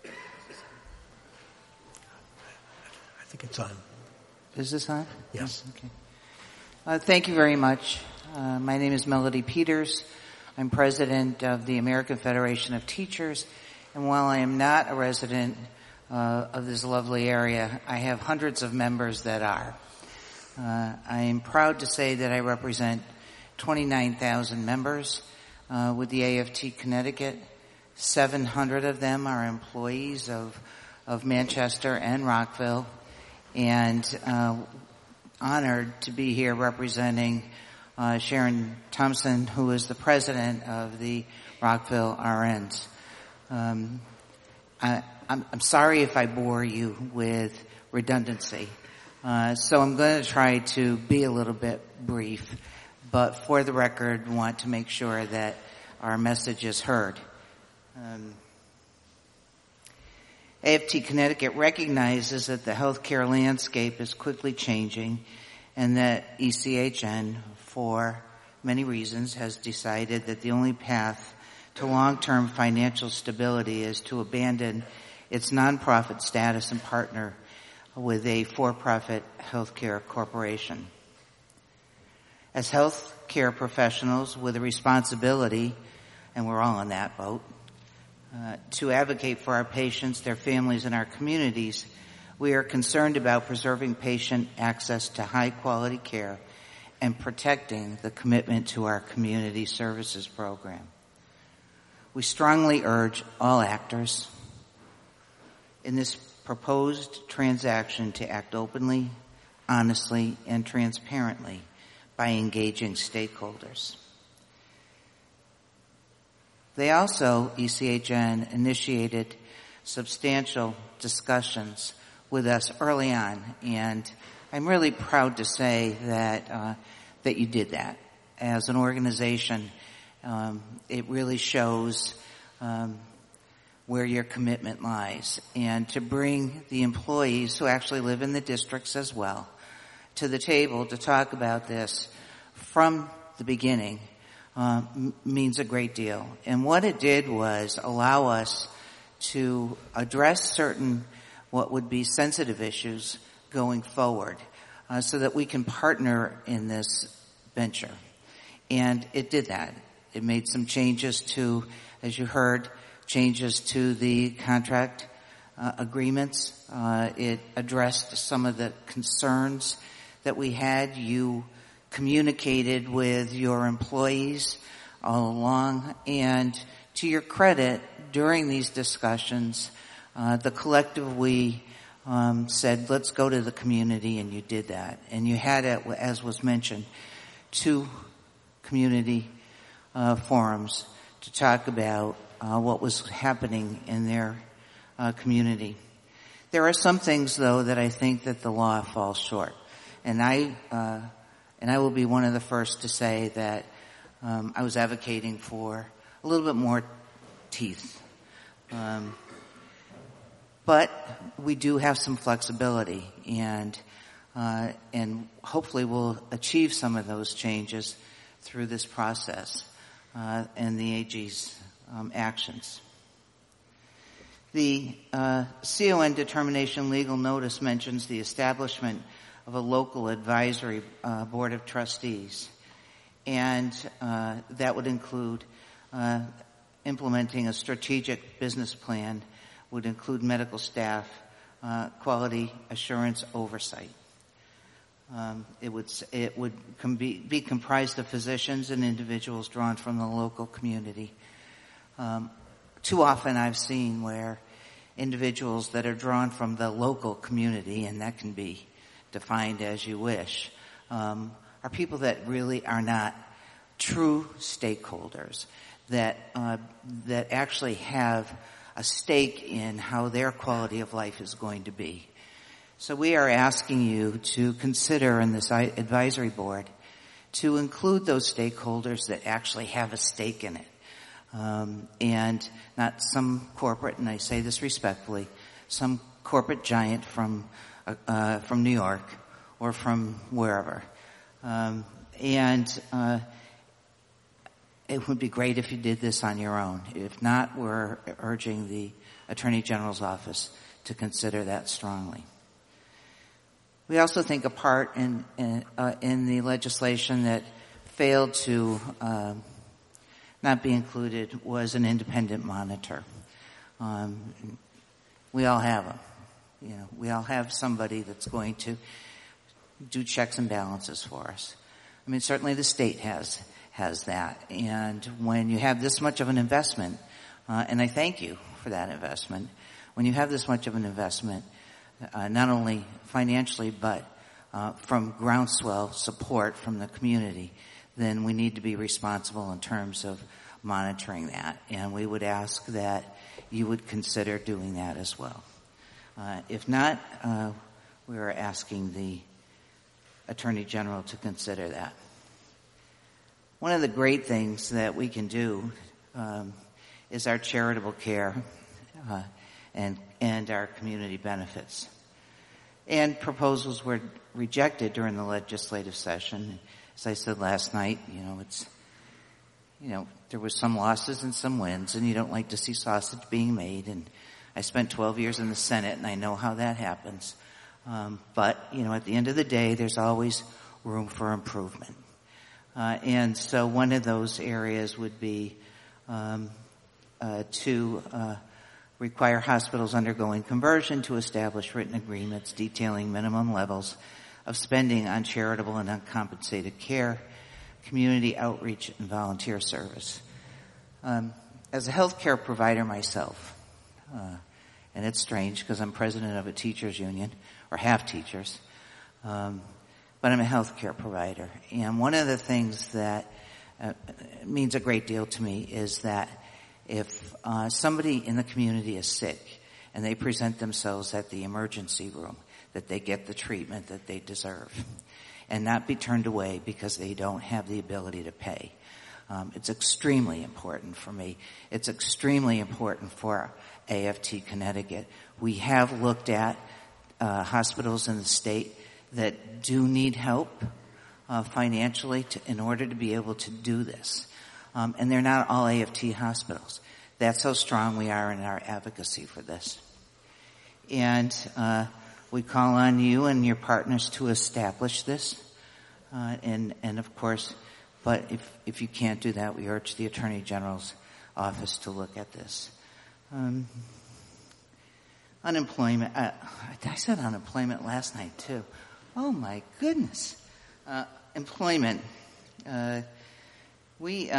I think it's on. Is this on? Yes. Okay. Thank you very much. My name is Melody Peters. I'm president of the American Federation of Teachers, and while I am not a resident of this lovely area, I have hundreds of members that are. I am proud to say that I represent 29,000 members with the AFT Connecticut, 700 of them are employees of Manchester and Rockville, and honored to be here representing Sharon Thompson, who is the president of the Rockville RNs. I'm sorry if I bore you with redundancy, so I'm going to try to be a little bit brief, but for the record, want to make sure that our message is heard. AFT Connecticut recognizes that the healthcare landscape is quickly changing and that ECHN, for many reasons, has decided that the only path to long-term financial stability is to abandon its nonprofit status and partner with a for-profit healthcare corporation. As healthcare professionals with a responsibility, and we're all in that boat, to advocate for our patients, their families, and our communities, we are concerned about preserving patient access to high-quality care and protecting the commitment to our community services program. We strongly urge all actors in this proposed transaction to act openly, honestly, and transparently by engaging stakeholders. They also, ECHN, initiated substantial discussions with us early on, and I'm really proud to say that that you did that. As an organization, it really shows where your commitment lies, and to bring the employees who actually live in the districts as well to the table to talk about this from the beginning means a great deal. And what it did was allow us to address certain what would be sensitive issues going forward so that we can partner in this venture. And it did that. It made some changes to, as you heard, changes to the contract agreements. It addressed some of the concerns that we had. You communicated with your employees all along, and to your credit, during these discussions, the collective we said, let's go to the community, and you did that. And you had, as was mentioned, 2 community forums to talk about what was happening in their community. There are some things, though, that I think that the law falls short. And I will be one of the first to say that I was advocating for a little bit more teeth. But we do have some flexibility, and hopefully we'll achieve some of those changes through this process and the AG's actions. The CON determination legal notice mentions the establishment of a local advisory board of trustees, and that would include implementing a strategic business plan, would include medical staff, quality assurance oversight. It would be comprised of physicians and individuals drawn from the local community. Too often I've seen where individuals that are drawn from the local community, and that can be defined as you wish, are people that really are not true stakeholders, that actually have a stake in how their quality of life is going to be. So we are asking you to consider in this advisory board to include those stakeholders that actually have a stake in it. And not some corporate, and I say this respectfully, some corporate giant from New York or from wherever. It would be great if you did this on your own. If not, we're urging the Attorney General's office to consider that strongly. We also think a part in the legislation that failed to not be included was an independent monitor. We all have them. We all have somebody that's going to do checks and balances for us. I mean, certainly the state has that. And when you have this much of an investment And I thank you for that investment. When you have this much of an investment, not only financially, but from groundswell support from the community, then we need to be responsible in terms of monitoring that. And we would ask that you would consider doing that as well. If not, we are asking the Attorney General to consider that. One of the great things that we can do is our charitable care and our community benefits. And proposals were rejected during the legislative session. As I said last night, there was some losses and some wins, and you don't like to see sausage being made. And I spent 12 years in the Senate, and I know how that happens. But at the end of the day, there's always room for improvement. And so one of those areas would be to require hospitals undergoing conversion to establish written agreements detailing minimum levels of spending on charitable and uncompensated care, community outreach, and volunteer service. As a healthcare provider myself, and it's strange because I'm president of a teachers union, or half teachers, but I'm a healthcare provider. And one of the things that means a great deal to me is that if somebody in the community is sick and they present themselves at the emergency room, that they get the treatment that they deserve and not be turned away because they don't have the ability to pay. It's extremely important for me. It's extremely important for AFT Connecticut. We have looked at hospitals in the state that do need help financially in order to be able to do this. And they're not all AFT hospitals. That's how strong we are in our advocacy for this. And we call on you and your partners to establish this. And of course, but if you can't do that, we urge the Attorney General's office to look at this. Unemployment. I said unemployment last night too. Oh my goodness. Employment. We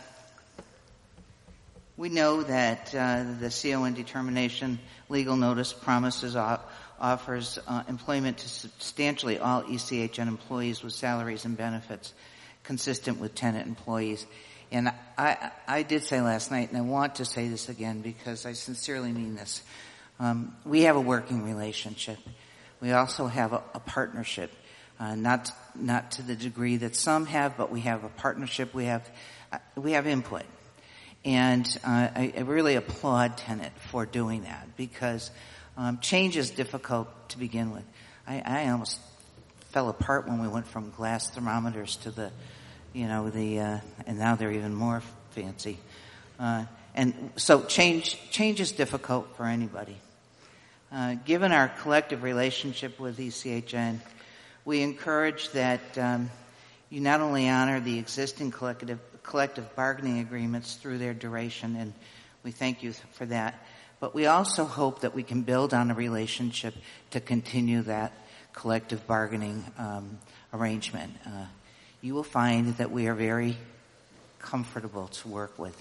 know that the CON determination legal notice offers employment to substantially all ECHN employees with salaries and benefits consistent with tenant employees. And I did say last night, and I want to say this again because I sincerely mean this. We have a working relationship. We also have a partnership, not to the degree that some have, but we have a partnership. We have input. And I really applaud Tenet for doing that because change is difficult to begin with. I almost fell apart when we went from glass thermometers to and now they're even more fancy. And so change is difficult for anybody. Given our collective relationship with ECHN, we encourage that you not only honor the existing collective bargaining agreements through their duration, and we thank you for that, but we also hope that we can build on a relationship to continue that collective bargaining arrangement. You will find that we are very comfortable to work with.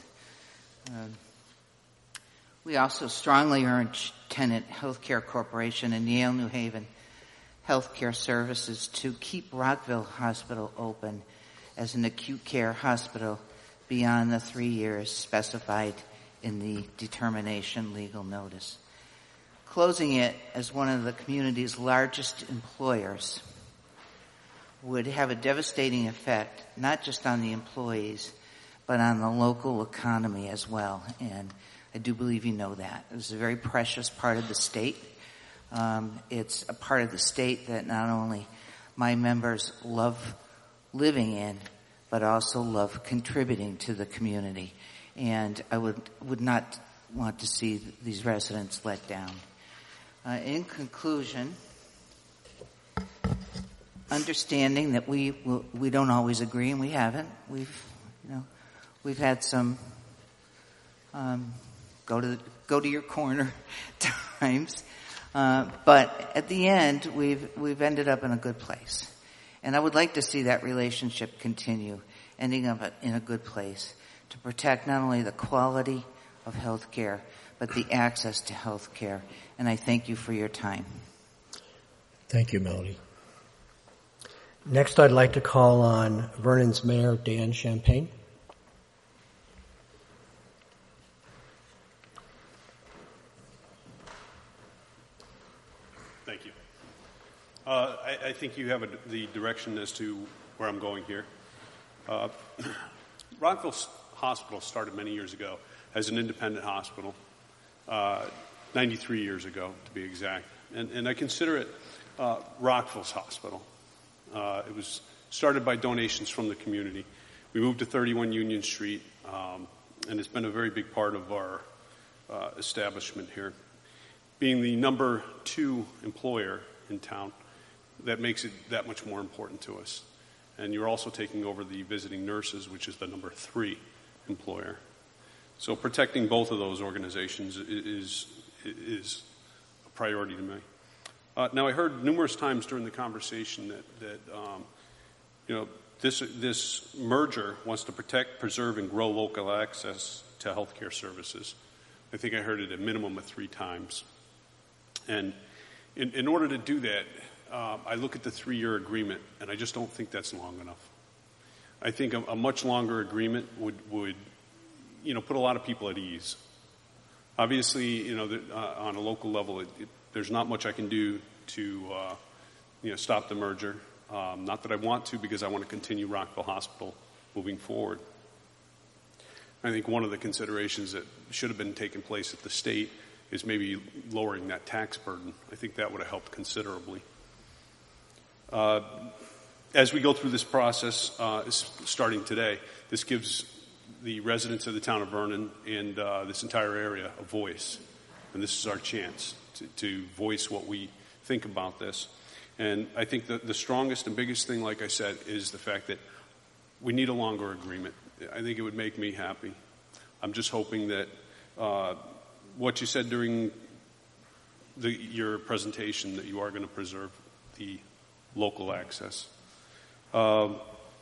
We also strongly urge Tenet Healthcare Corporation and Yale New Haven Healthcare Services to keep Rockville Hospital open as an acute care hospital beyond the 3 years specified in the determination legal notice. Closing it as one of the community's largest employers would have a devastating effect, not just on the employees, but on the local economy as well. And I do believe you know that. It's a very precious part of the state. It's a part of the state that not only my members love living in, but also love contributing to the community. And I would not want to see these residents let down. In conclusion, understanding that we don't always agree, and we haven't. We've had some go to your corner times, but at the end we've ended up in a good place, and I would like to see that relationship continue, ending up in a good place to protect not only the quality of health care, but the access to health care. And I thank you for your time. Thank you, Melody. Next, I'd like to call on Vernon's Mayor, Dan Champagne. Thank you. I think you have the direction as to where I'm going here. Rockville Hospital started many years ago as an independent hospital, 93 years ago to be exact. And I consider it Rockville's hospital. It was started by donations from the community. We moved to 31 Union Street, and it's been a very big part of our establishment here. Being the number 2 employer in town, that makes it that much more important to us. And you're also taking over the visiting nurses, which is the number 3 employer. So protecting both of those organizations is a priority to me. Now, I heard numerous times during the conversation that this merger wants to protect, preserve, and grow local access to healthcare services. I think I heard it a minimum of 3 times. And in order to do that, I look at the 3-year agreement, and I just don't think that's long enough. I think a much longer agreement would put a lot of people at ease. Obviously, on a local level, there's not much I can do to stop the merger. Not that I want to, because I want to continue Rockville Hospital moving forward. I think one of the considerations that should have been taking place at the state is maybe lowering that tax burden. I think that would have helped considerably. As we go through this process, starting today, this gives the residents of the town of Vernon and this entire area a voice. And this is our chance to voice what we think about this. And I think that the strongest and biggest thing, like I said, is the fact that we need a longer agreement. I think it would make me happy. I'm just hoping that what you said during your presentation, that you are going to preserve the local access. I'm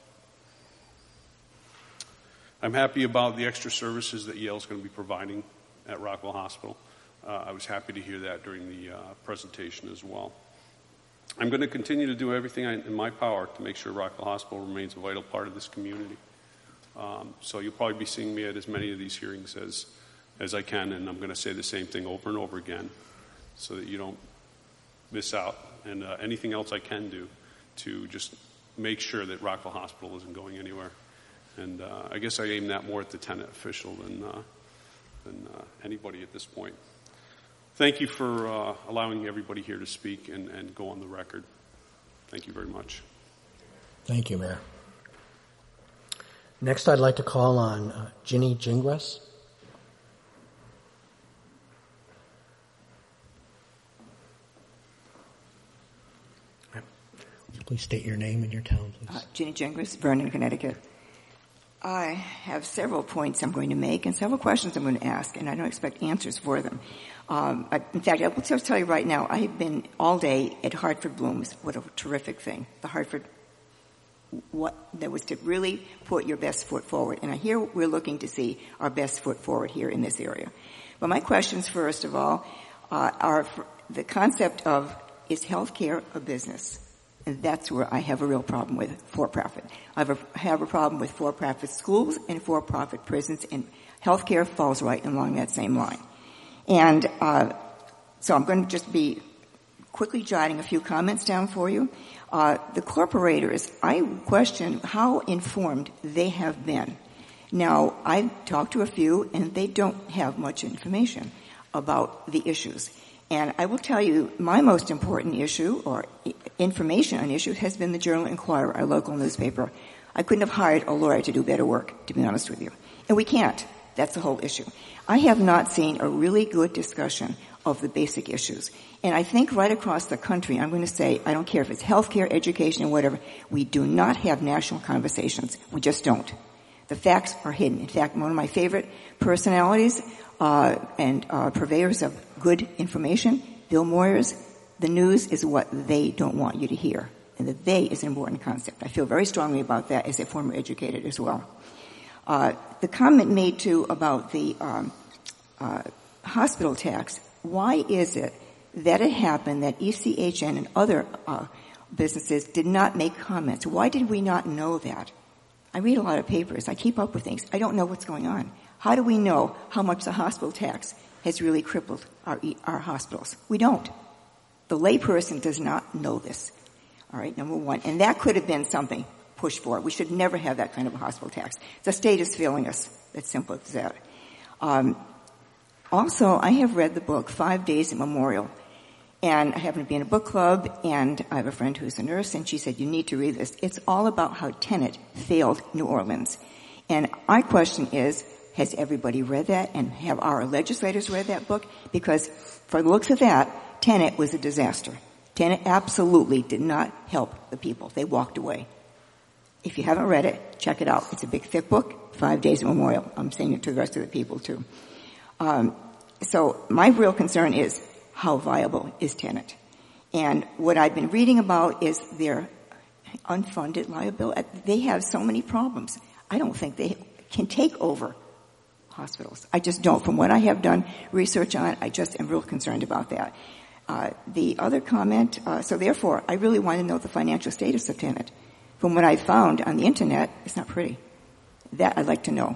happy about the extra services that Yale's going to be providing at Rockville Hospital. I was happy to hear that during the presentation as well. I'm going to continue to do everything in my power to make sure Rockville Hospital remains a vital part of this community. So you'll probably be seeing me at as many of these hearings as I can, and I'm going to say the same thing over and over again so that you don't miss out. And anything else I can do to just make sure that Rockville Hospital isn't going anywhere. And I guess I aim that more at the tenant official than anybody at this point. Thank you for allowing everybody here to speak and go on the record. Thank you very much. Thank you, Mayor. Next, I'd like to call on Ginny Gingras. Please state your name and your town, please. Ginny Gingras, Vernon, Connecticut. I have several points I'm going to make and several questions I'm going to ask, and I don't expect answers for them. In fact, I will just tell you right now, I have been all day at Hartford Blooms. What a terrific thing. The Hartford, that was to really put your best foot forward. And here we're looking to see our best foot forward here in this area. But my questions, first of all, are the concept of, is healthcare a business? And that's where I have a real problem with for-profit. I have a problem with for-profit schools and for-profit prisons, and healthcare falls right along that same line. And so I'm going to just be quickly jotting a few comments down for you. The corporators, I question how informed they have been. Now, I've talked to a few, and they don't have much information about the issues. And I will tell you, my most important issue, or information on issues, has been the Journal-Inquirer, our local newspaper. I couldn't have hired a lawyer to do better work, to be honest with you. And we can't. That's the whole issue. I have not seen a really good discussion of the basic issues. And I think right across the country, I'm going to say, I don't care if it's healthcare, education, or whatever, we do not have national conversations. We just don't. The facts are hidden. In fact, one of my favorite personalities and purveyors of good information, Bill Moyers, the news is what they don't want you to hear. And the they is an important concept. I feel very strongly about that as a former educator as well. The comment made, too, about the hospital tax, why is it that it happened that ECHN and other businesses did not make comments? Why did we not know that? I read a lot of papers. I keep up with things. I don't know what's going on. How do we know how much the hospital tax has really crippled our hospitals? We don't. The layperson does not know this. All right, number one. And that could have been something pushed for. We should never have that kind of a hospital tax. The state is failing us. It's simple as that. Also, I have read the book 5 Days Immemorial. And I happen to be in a book club, and I have a friend who's a nurse, and she said, you need to read this. It's all about how Tenet failed New Orleans. And my question is, has everybody read that? And have our legislators read that book? Because for the looks of that, Tenet was a disaster. Tenet absolutely did not help the people. They walked away. If you haven't read it, check it out. It's a big, thick book, 5 Days Immemorial. I'm saying it to the rest of the people, too. So my real concern is, how viable is Tenet? And what I've been reading about is their unfunded liability. They have so many problems. I don't think they can take over hospitals. I just don't. From what I have done research on, I just am real concerned about that. The other comment, so therefore, I really want to know the financial status of Tenet. From what I found on the Internet, it's not pretty. That I'd like to know.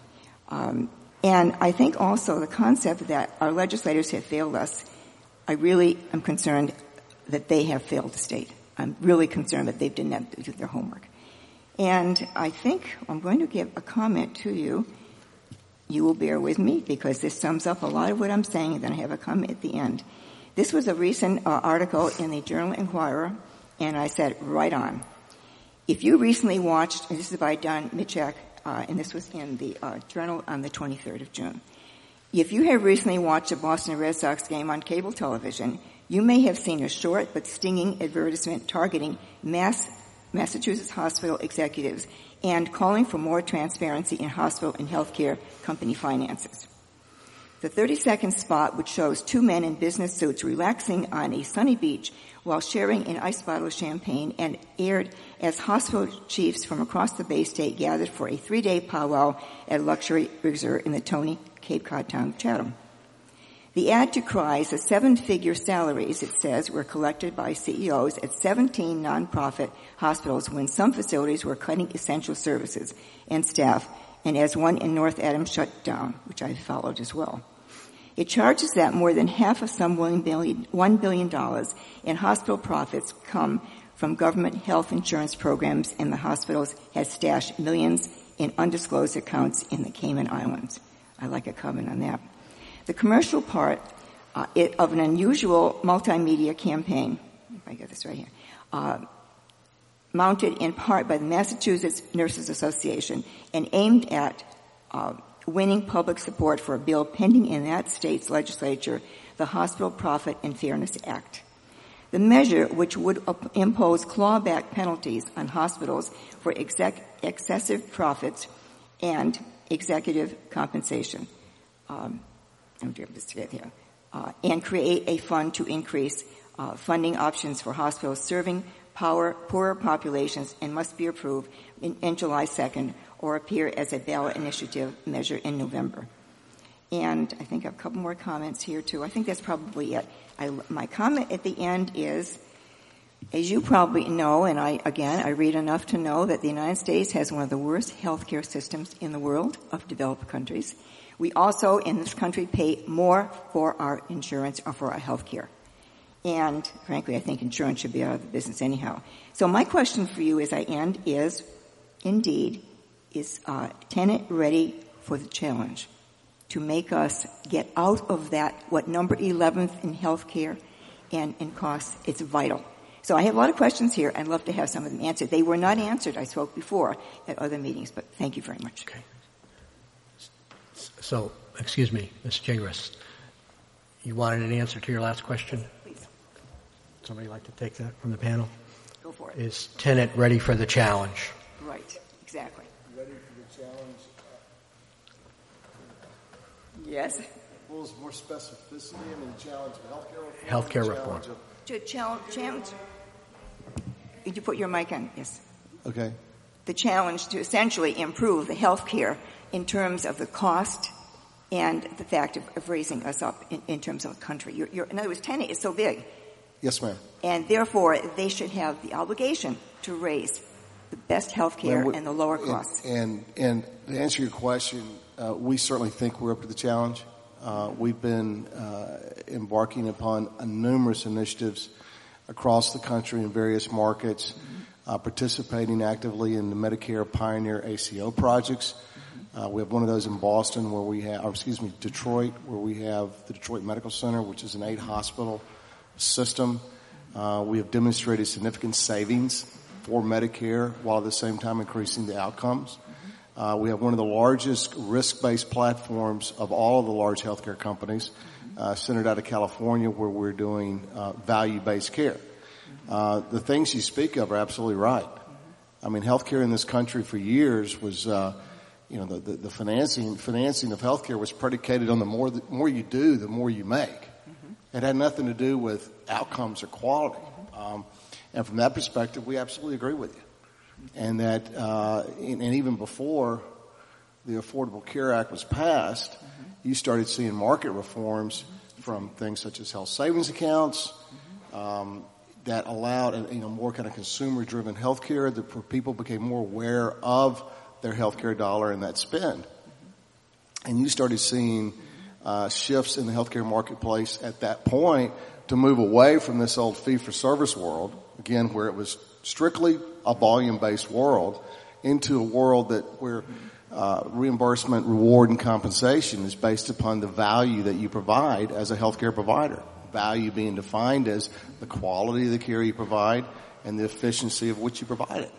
And I think also the concept that our legislators have failed us, I really am concerned that they have failed the state. I'm really concerned that they didn't do their homework. And I think I'm going to give a comment to you. You will bear with me because this sums up a lot of what I'm saying, and then I have a comment at the end. This was a recent article in the Journal-Inquirer, and I said, right on. If you recently watched, and this is by Don Mitchak, and this was in the Journal on the 23rd of June. If you have recently watched a Boston Red Sox game on cable television, you may have seen a short but stinging advertisement targeting Massachusetts hospital executives and calling for more transparency in hospital and healthcare company finances. The 30-second spot, which shows two men in business suits relaxing on a sunny beach while sharing an ice bottle of champagne, and aired as hospital chiefs from across the Bay State gathered for a 3-day powwow at a luxury resort in the Tony Cape Cod town of Chatham. The ad decries the 7-figure salaries, it says, were collected by CEOs at 17 nonprofit hospitals when some facilities were cutting essential services and staff, and as one in North Adams shut down, which I followed as well. It charges that more than half of some $1 billion in hospital profits come from government health insurance programs, and the hospitals have stashed millions in undisclosed accounts in the Cayman Islands. I'd like a comment on that. The commercial part of an unusual multimedia campaign, if I get this right here, mounted in part by the Massachusetts Nurses Association and aimed at winning public support for a bill pending in that state's legislature, the Hospital Profit and Fairness Act. The measure, which would impose clawback penalties on hospitals for excessive profits and executive compensation, and create a fund to increase funding options for hospitals serving poorer populations, and must be approved in July 2nd or appear as a ballot initiative measure in November. And I think I have a couple more comments here, too. I think that's probably it. My comment at the end is, as you probably know, and I read enough to know that the United States has one of the worst healthcare systems in the world of developed countries. We also, in this country, pay more for our insurance or for our healthcare. And, frankly, I think insurance should be out of the business anyhow. So my question for you as I end is, indeed, is Tenet ready for the challenge to make us get out of that, number 11th in healthcare and in costs? It's vital. So I have a lot of questions here. I'd love to have some of them answered. They were not answered, I spoke before, at other meetings, but thank you very much. Okay. So, excuse me, Ms. Gingras, you wanted an answer to your last question? Please. Somebody like to take that from the panel? Go for it. Is Tenet ready for the challenge? Right, exactly. Ready for the challenge? Yes. What was more specificity? I mean, the challenge of Healthcare reform. To challenge. Did you put your mic on? Yes. Okay. The challenge to essentially improve the health care in terms of the cost and the fact of raising us up in terms of a country. In other words, Tenet is so big. Yes, ma'am. And therefore, they should have the obligation to raise the best health care and the lower costs. And to answer your question, we certainly think we're up to the challenge. We've been embarking upon numerous initiatives across the country in various markets, participating actively in the Medicare Pioneer ACO projects. We have one of those in Boston where we have, Detroit, where we have the Detroit Medical Center, which is an 8-hospital system. We have demonstrated significant savings for Medicare while at the same time increasing the outcomes. We have one of the largest risk-based platforms of all of the large healthcare companies, centered out of California, where we're doing value-based care. The things you speak of are absolutely right. I mean, healthcare in this country for years was, the financing of healthcare was predicated on the more you do, the more you make. It had nothing to do with outcomes or quality. And from that perspective, we absolutely agree with you. And that, and even before the Affordable Care Act was passed, you started seeing market reforms from things such as health savings accounts, that allowed, more kind of consumer-driven healthcare, where people became more aware of their healthcare dollar and that spend. And you started seeing shifts in the healthcare marketplace at that point to move away from this old fee-for-service world, again, where it was strictly a volume-based world, into a world where reimbursement, reward, and compensation is based upon the value that you provide as a healthcare provider. Value being defined as the quality of the care you provide and the efficiency of which you provide it.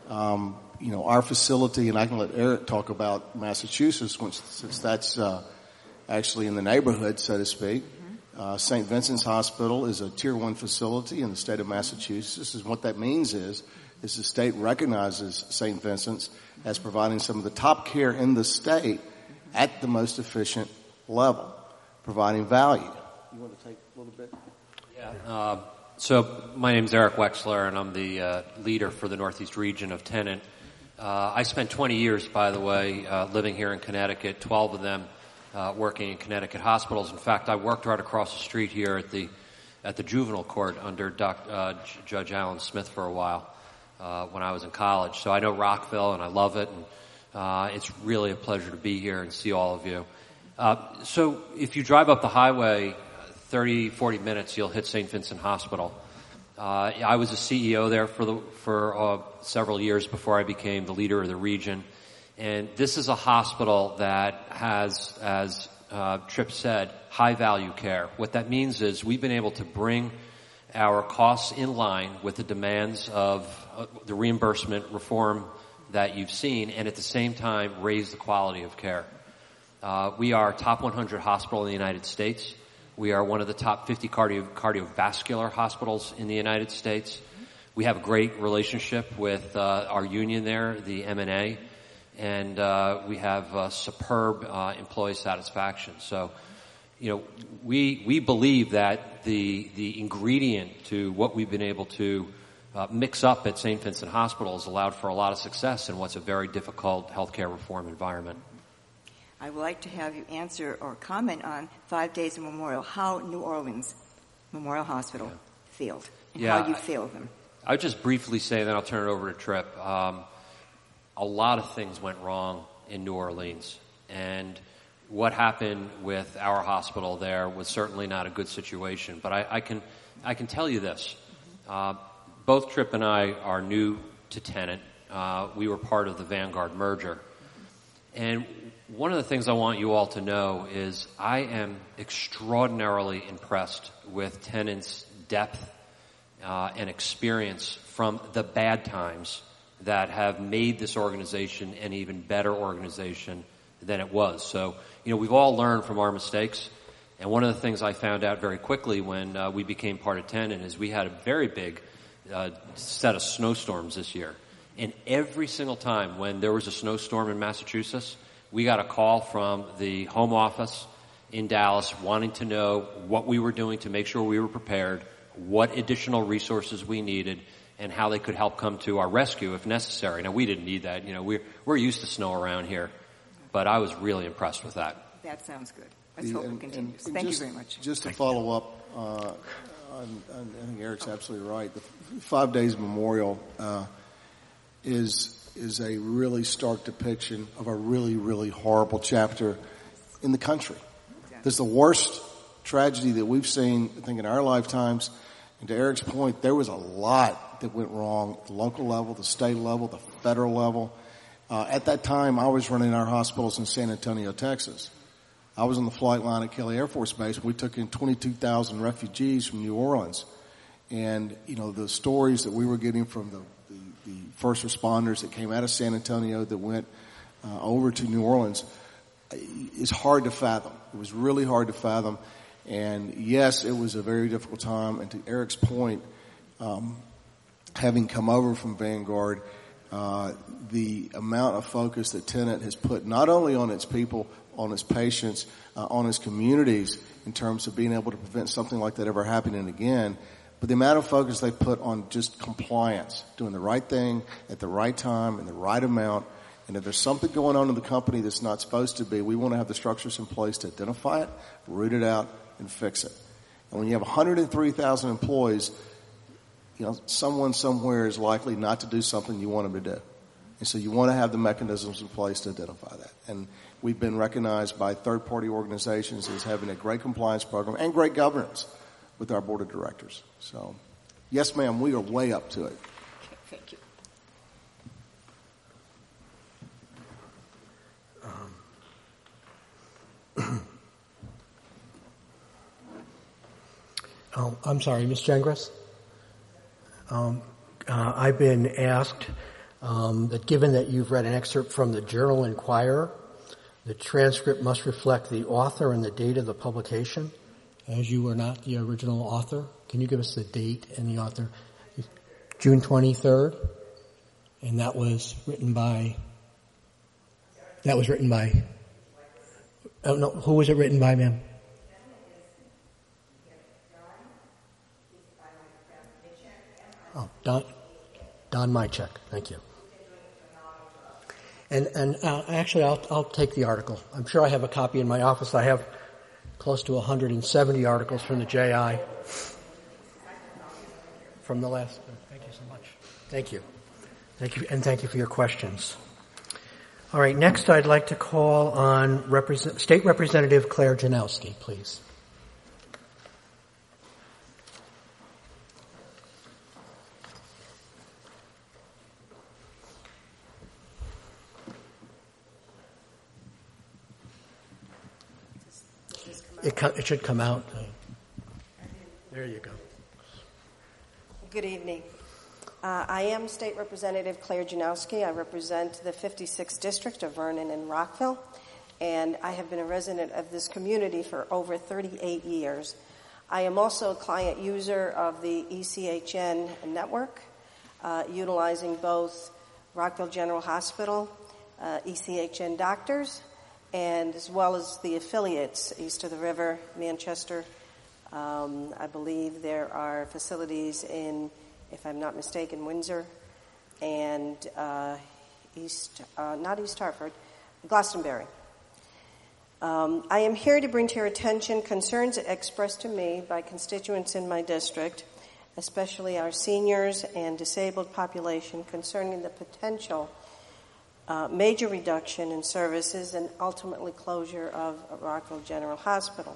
Our facility, and I can let Eric talk about Massachusetts, since that's actually in the neighborhood, so to speak. St. Vincent's Hospital is a Tier 1 facility in the state of Massachusetts. And what that means is the state recognizes St. Vincent's as providing some of the top care in the state at the most efficient level, providing value. You want to take a little bit? Yeah. So my name's Eric Wexler, and I'm the leader for the Northeast region of Tenet. I spent 20 years, by the way, living here in Connecticut, 12 of them working in Connecticut hospitals. In fact, I worked right across the street here at the juvenile court under Judge Alan Smith for a while when I was in college. So I know Rockville, and I love it, and it's really a pleasure to be here and see all of you. So if you drive up the highway 30, 40 minutes, you'll hit St. Vincent Hospital. I was a CEO there for several years before I became the leader of the region. And this is a hospital that has, as Tripp said, high-value care. What that means is we've been able to bring our costs in line with the demands of the reimbursement reform that you've seen, and at the same time raise the quality of care. We are a top 100 hospital in the United States. We are one of the top 50 cardiovascular hospitals in the United States. We have a great relationship with our union there, the MNA, and we have superb employee satisfaction. So, we believe that the ingredient to what we've been able to mix up at St. Vincent Hospital has allowed for a lot of success in what's a very difficult healthcare reform environment. I would like to have you answer or comment on 5 Days of Memorial, how New Orleans Memorial Hospital failed, and how you failed them. I would just briefly say, then I'll turn it over to Tripp. A lot of things went wrong in New Orleans, and what happened with our hospital there was certainly not a good situation. But I can tell you this. Both Tripp and I are new to Tenet. We were part of the Vanguard merger. And one of the things I want you all to know is I am extraordinarily impressed with Tenet's depth and experience from the bad times that have made this organization an even better organization than it was. So, we've all learned from our mistakes. And one of the things I found out very quickly when we became part of Tenet is we had a very big set of snowstorms this year. And every single time when there was a snowstorm in Massachusetts, we got a call from the home office in Dallas wanting to know what we were doing to make sure we were prepared, what additional resources we needed, and how they could help come to our rescue if necessary. Now, we didn't need that. We're used to snow around here, but I was really impressed with that. That sounds good. Let's hope it continues. Thank you very much. Just to follow up, I think Eric's absolutely right. The 5 Days Memorial is a really stark depiction of a really, really horrible chapter in the country. This is the worst tragedy that we've seen, I think, in our lifetimes. And to Eric's point, there was a lot that went wrong at the local level, the state level, the federal level. At that time, I was running our hospitals in San Antonio, Texas. I was on the flight line at Kelly Air Force Base. We took in 22,000 refugees from New Orleans. And, the stories that we were getting from the first responders that came out of San Antonio that went over to New Orleans is hard to fathom. It was really hard to fathom. And yes, it was a very difficult time. And to Eric's point, having come over from Vanguard, the amount of focus that Tenet has put not only on its people, on its patients, on its communities in terms of being able to prevent something like that ever happening again, but the amount of focus they put on just compliance, doing the right thing at the right time and the right amount. And if there's something going on in the company that's not supposed to be, we want to have the structures in place to identify it, root it out, and fix it. And when you have 103,000 employees, someone somewhere is likely not to do something you want them to do. And so you want to have the mechanisms in place to identify that. And we've been recognized by third-party organizations as having a great compliance program and great governance with our board of directors. So, yes, ma'am, we are way up to it. Okay, thank you. I'm sorry, Ms. Gengras? I've been asked that given that you've read an excerpt from the Journal Enquirer, the transcript must reflect the author and the date of the publication, as you were not the original author. Can you give us the date and the author? June 23rd, and that was written by, oh no, who was it written by, ma'am? Oh, Don Mychek. Thank you. And actually, I'll take the article. I'm sure I have a copy in my office. I have close to 170 articles from the JI from the last. Thank you so much. Thank you. Thank you, and thank you for your questions. All right. Next, I'd like to call on State Representative Claire Janowski, please. It should come out. There you go. Good evening. I am State Representative Claire Janowski. I represent the 56th District of Vernon and Rockville, and I have been a resident of this community for over 38 years. I am also a client user of the ECHN network, utilizing both Rockville General Hospital, ECHN doctors, and as well as the affiliates east of the river, Manchester. I believe there are facilities in, if I'm not mistaken, Windsor and not East Hartford, Glastonbury. I am here to bring to your attention concerns expressed to me by constituents in my district, especially our seniors and disabled population, concerning the potential major reduction in services and ultimately closure of Rockville General Hospital.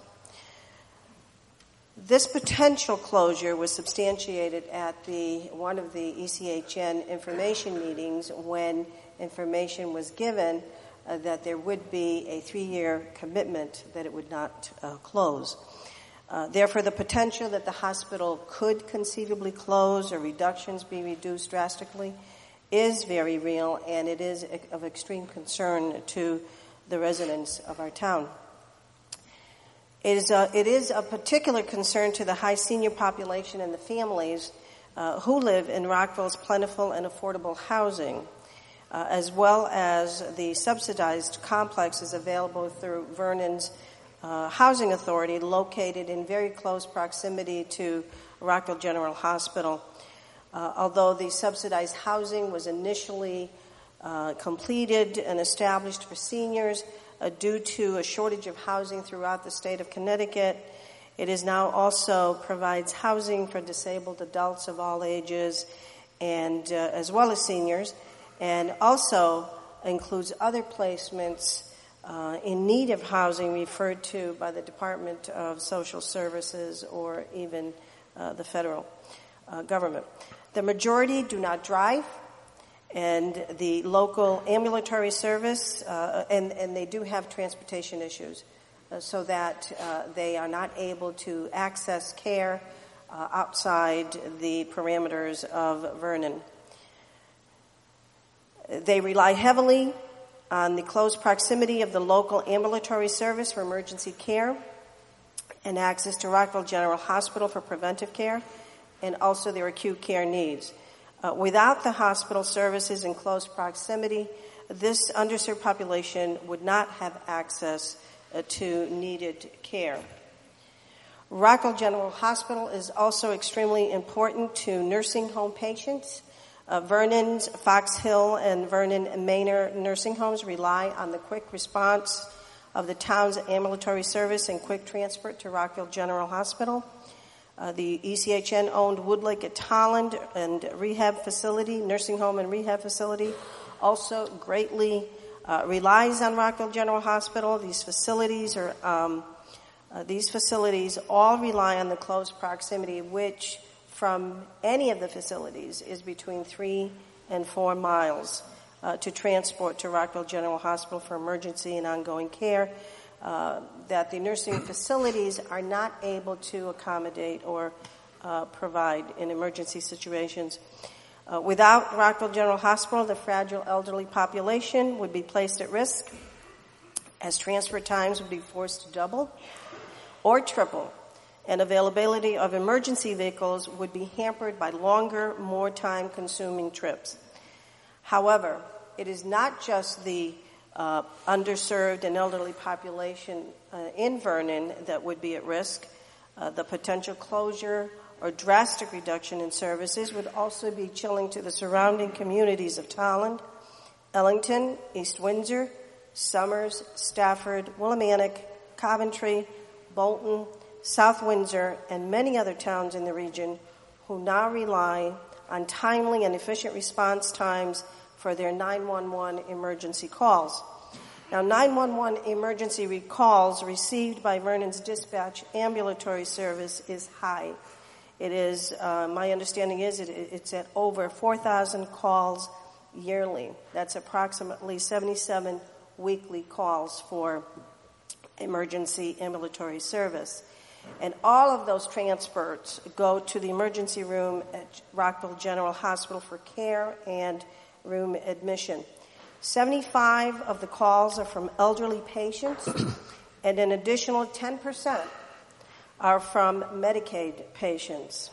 This potential closure was substantiated at one of the ECHN information meetings when information was given that there would be a 3-year commitment that it would not close. Therefore, the potential that the hospital could conceivably close or reductions be reduced drastically is very real, and it is of extreme concern to the residents of our town. It is a particular concern to the high senior population and the families who live in Rockville's plentiful and affordable housing, as well as the subsidized complexes available through Vernon's Housing Authority, located in very close proximity to Rockville General Hospital. Although the subsidized housing was initially completed and established for seniors, due to a shortage of housing throughout the state of Connecticut. It is now also provides housing for disabled adults of all ages and as well as seniors, and also includes other placements in need of housing referred to by the Department of Social Services or even the federal government. The majority do not drive, and the local ambulatory service, and they do have transportation issues, so that they are not able to access care outside the parameters of Vernon. They rely heavily on the close proximity of the local ambulatory service for emergency care and access to Rockville General Hospital for preventive care and also their acute care needs. Without the hospital services in close proximity, this underserved population would not have access to needed care. Rockville General Hospital is also extremely important to nursing home patients. Vernon's Fox Hill and Vernon Manor nursing homes rely on the quick response of the town's ambulatory service and quick transport to Rockville General Hospital. The ECHN-owned Woodlake at Holland and rehab facility, nursing home and rehab facility, also greatly relies on Rockville General Hospital. These facilities all rely on the close proximity, which from any of the facilities is between 3 and 4 miles to transport to Rockville General Hospital for emergency and ongoing care that the nursing facilities are not able to accommodate or provide in emergency situations. Without Rockville General Hospital, the fragile elderly population would be placed at risk, as transfer times would be forced to double or triple, and availability of emergency vehicles would be hampered by longer, more time-consuming trips. However, it is not just the underserved and elderly population in Vernon that would be at risk. The potential closure or drastic reduction in services would also be chilling to the surrounding communities of Tolland, Ellington, East Windsor, Somers, Stafford, Willimantic, Coventry, Bolton, South Windsor, and many other towns in the region who now rely on timely and efficient response times for their 911 emergency calls. Now, 911 emergency calls received by Vernon's dispatch ambulatory service is high. It is, my understanding is it's at over 4,000 calls yearly. That's approximately 77 weekly calls for emergency ambulatory service. And all of those transports go to the emergency room at Rockville General Hospital for care and room admission. 75 of the calls are from elderly patients, and an additional 10% are from Medicaid patients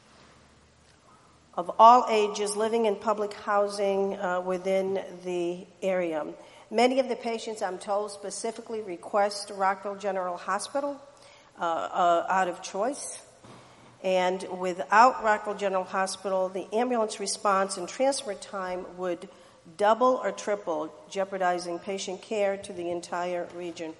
of all ages living in public housing within the area. Many of the patients, I'm told, specifically request Rockville General Hospital out of choice. And without Rockville General Hospital, the ambulance response and transfer time would double or triple, jeopardizing patient care to the entire region.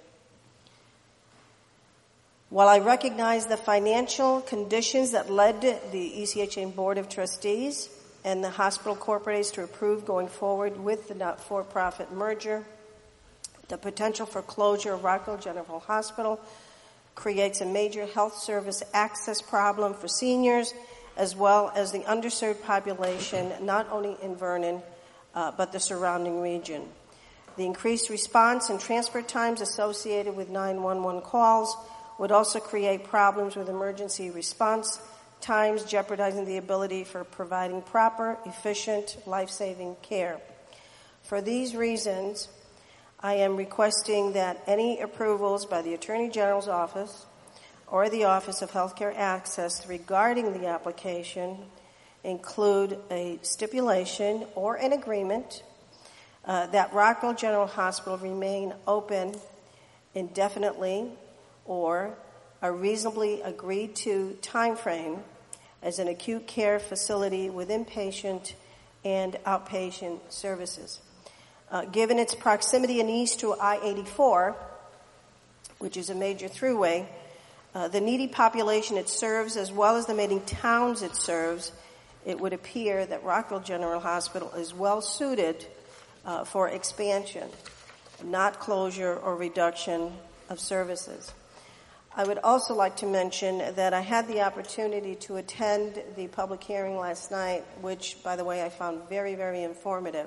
While I recognize the financial conditions that led the ECHN Board of Trustees and the hospital corporates to approve going forward with the not-for-profit merger, the potential for closure of Rockville General Hospital creates a major health service access problem for seniors as well as the underserved population, not only in Vernon, but the surrounding region. The increased response and transfer times associated with 911 calls would also create problems with emergency response times, jeopardizing the ability for providing proper, efficient, life-saving care. For these reasons, I am requesting that any approvals by the Attorney General's office or the Office of Healthcare Access regarding the application include a stipulation or an agreement that Rockville General Hospital remain open indefinitely or a reasonably agreed to time frame as an acute care facility with inpatient and outpatient services. Given its proximity in east to I-84, which is a major thruway, the needy population it serves, as well as the many towns it serves, it would appear that Rockville General Hospital is well suited for expansion, not closure or reduction of services. I would also like to mention that I had the opportunity to attend the public hearing last night, which, by the way, I found very, very informative,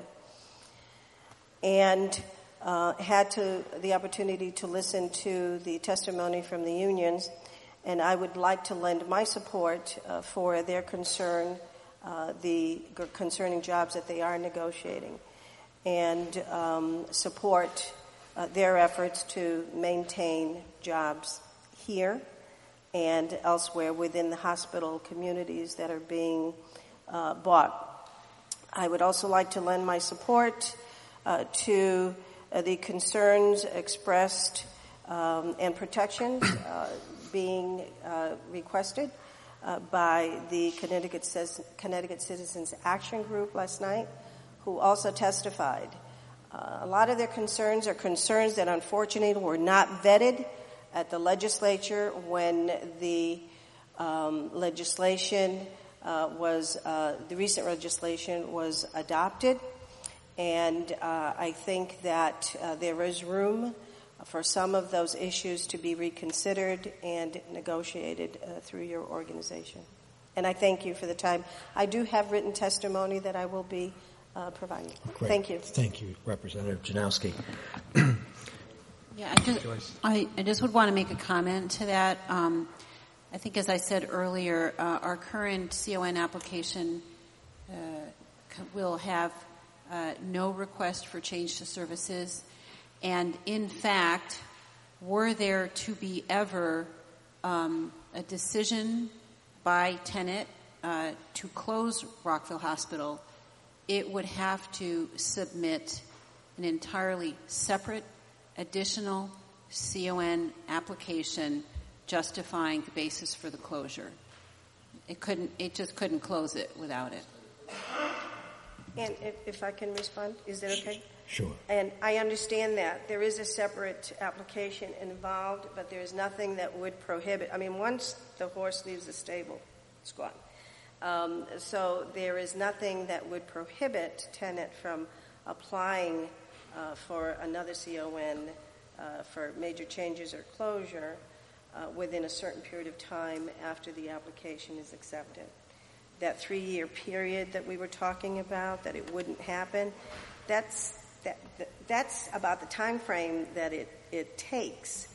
and had the opportunity to listen to the testimony from the unions, and I would like to lend my support for their concern, the concerning jobs that they are negotiating, and support their efforts to maintain jobs here and elsewhere within the hospital communities that are being bought. I would also like to lend my support to the concerns expressed and protections being requested by the Connecticut Citizens Action Group last night, who also testified. A lot of their concerns are concerns that unfortunately were not vetted at the legislature when the legislation the recent legislation was adopted. And I think that there is room for some of those issues to be reconsidered and negotiated through your organization. And I thank you for the time. I do have written testimony that I will be providing. Great. Thank you. Thank you, Representative Janowski. Yeah, I just would want to make a comment to that. I think, as I said earlier, our current CON application will have no request for change to services. And in fact, were there to be ever a decision by Tenet to close Rockville Hospital, it would have to submit an entirely separate additional CON application justifying the basis for the closure. It just couldn't close it without it. And if I can respond, is that okay? Sure. And I understand that. There is a separate application involved, but there is nothing that would prohibit. I mean, once the horse leaves the stable, it's gone. So there is nothing that would prohibit Tenet from applying for another CON for major changes or closure within a certain period of time after the application is accepted. That 3-year period that we were talking about, that it wouldn't happen, that's about the time frame that it takes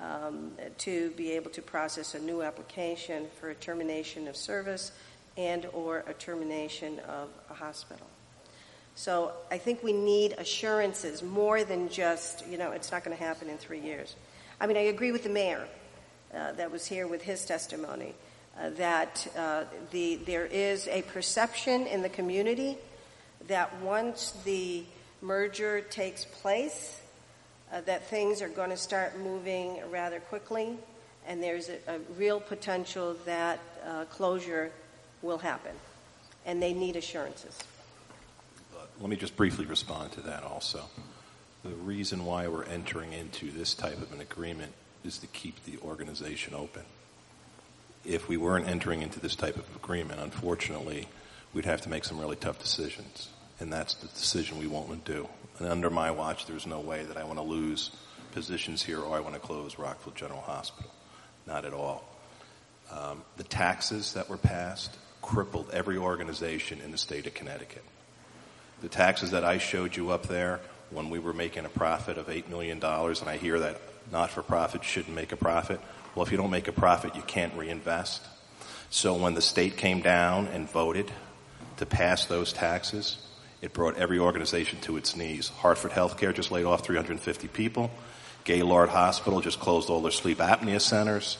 to be able to process a new application for a termination of service and or a termination of a hospital. So I think we need assurances more than just, it's not going to happen in 3 years. I mean, I agree with the mayor that was here with his testimony that there is a perception in the community that once the merger takes place, that things are going to start moving rather quickly, and there's a real potential that closure will happen, and they need assurances. Let me just briefly respond to that also. The reason why we're entering into this type of an agreement is to keep the organization open. If we weren't entering into this type of agreement, unfortunately, we'd have to make some really tough decisions, and that's the decision we won't do. And under my watch, there's no way that I want to lose positions here or I want to close Rockville General Hospital. Not at all. The taxes that were passed crippled every organization in the state of Connecticut. The taxes that I showed you up there when we were making a profit of $8 million, and I hear that not-for-profit shouldn't make a profit. Well, if you don't make a profit, you can't reinvest. So when the state came down and voted to pass those taxes, it brought every organization to its knees. Hartford Healthcare just laid off 350 people. Gaylord Hospital just closed all their sleep apnea centers.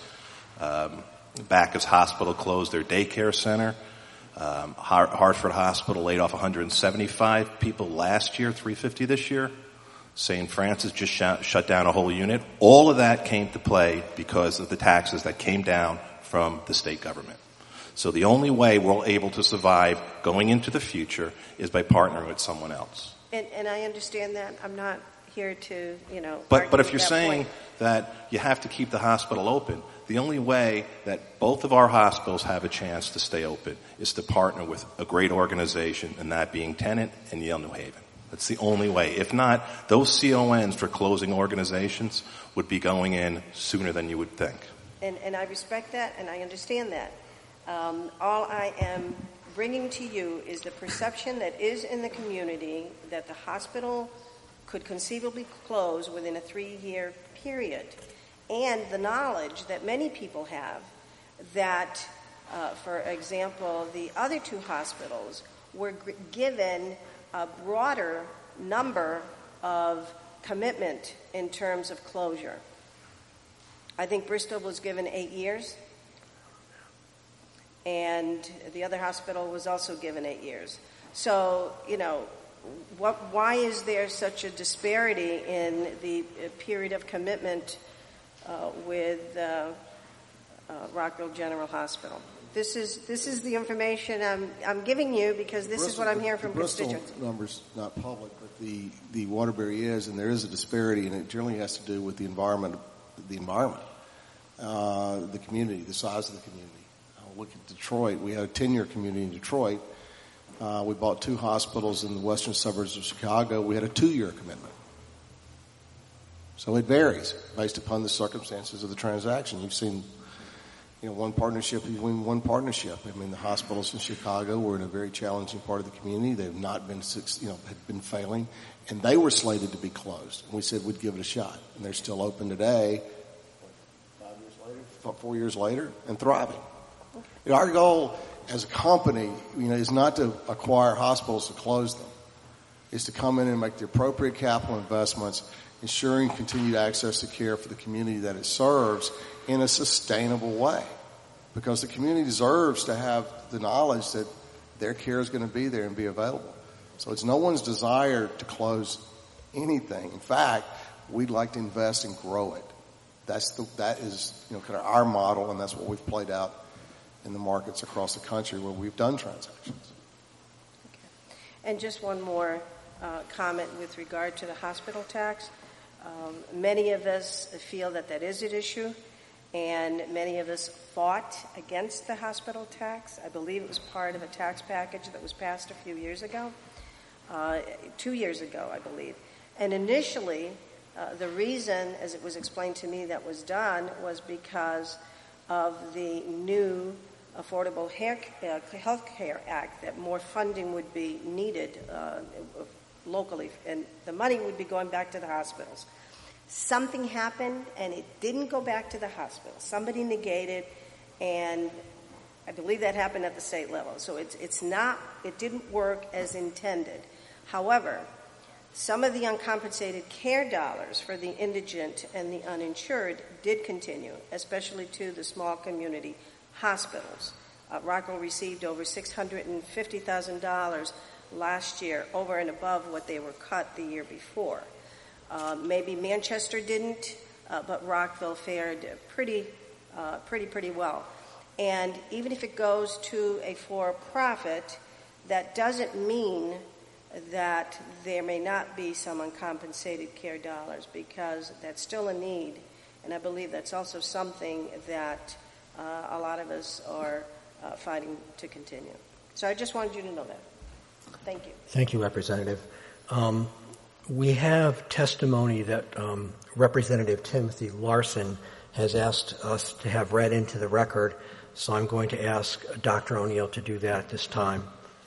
Backus Hospital closed their daycare center. Hartford Hospital laid off 175 people last year, 350 this year. St. Francis just shut down a whole unit. All of that came to play because of the taxes that came down from the state government. So the only way we're able to survive going into the future is by partnering with someone else. And I understand that. I'm not here to, But if you're that saying point. that you have to keep the hospital open, the only way that both of our hospitals have a chance to stay open is to partner with a great organization, and that being Tenet and Yale New Haven. That's the only way. If not, those CONs for closing organizations would be going in sooner than you would think. And I respect that, and I understand that. All I am bringing to you is the perception that is in the community that the hospital could conceivably close within a 3-year period, and the knowledge that many people have that, for example, the other 2 hospitals were given a broader number of commitment in terms of closure. I think Bristol was given 8 years, and the other hospital was also given 8 years. So, why is there such a disparity in the period of commitment with Rockville General Hospital? This is the information I'm giving you because this is what I'm hearing from constituents. The number's not public, but the Waterbury is, and there is a disparity, and it generally has to do with the environment, the community, the size of the community. Look at Detroit. We had a 10-year community in Detroit. We bought 2 hospitals in the western suburbs of Chicago. We had a 2-year commitment. So it varies based upon the circumstances of the transaction. You've seen, one partnership between one partnership. I mean, the hospitals in Chicago were in a very challenging part of the community. They've not been, had been failing, and they were slated to be closed. And we said we'd give it a shot, and they're still open today. 4 years later, and thriving. Our goal as a company, is not to acquire hospitals to close them. It's to come in and make the appropriate capital investments, ensuring continued access to care for the community that it serves in a sustainable way. Because the community deserves to have the knowledge that their care is going to be there and be available. So it's no one's desire to close anything. In fact, we'd like to invest and grow it. That is kind of our model, and that's what we've played out in the markets across the country where we've done transactions. Okay. And just one more comment with regard to the hospital tax. Many of us feel that is an issue, and many of us fought against the hospital tax. I believe it was part of a tax package that was passed a few years ago, 2 years ago, I believe. And initially, the reason, as it was explained to me, that was done was because of the new Affordable Health Care Act, that more funding would be needed locally, and the money would be going back to the hospitals. Something happened, and it didn't go back to the hospital. Somebody negated, and I believe that happened at the state level. So it didn't work as intended. However, some of the uncompensated care dollars for the indigent and the uninsured did continue, especially to the small community hospitals. Rockville received over $650,000 last year, over and above what they were cut the year before. Maybe Manchester didn't, but Rockville fared pretty well. And even if it goes to a for-profit, that doesn't mean that there may not be some uncompensated care dollars, because that's still a need. And I believe that's also something that a lot of us are fighting to continue. So I just wanted you to know that. Thank you. Thank you, Representative. We have testimony that Representative Timothy Larson has asked us to have read into the record, so I'm going to ask Dr. O'Neill to do that at this time.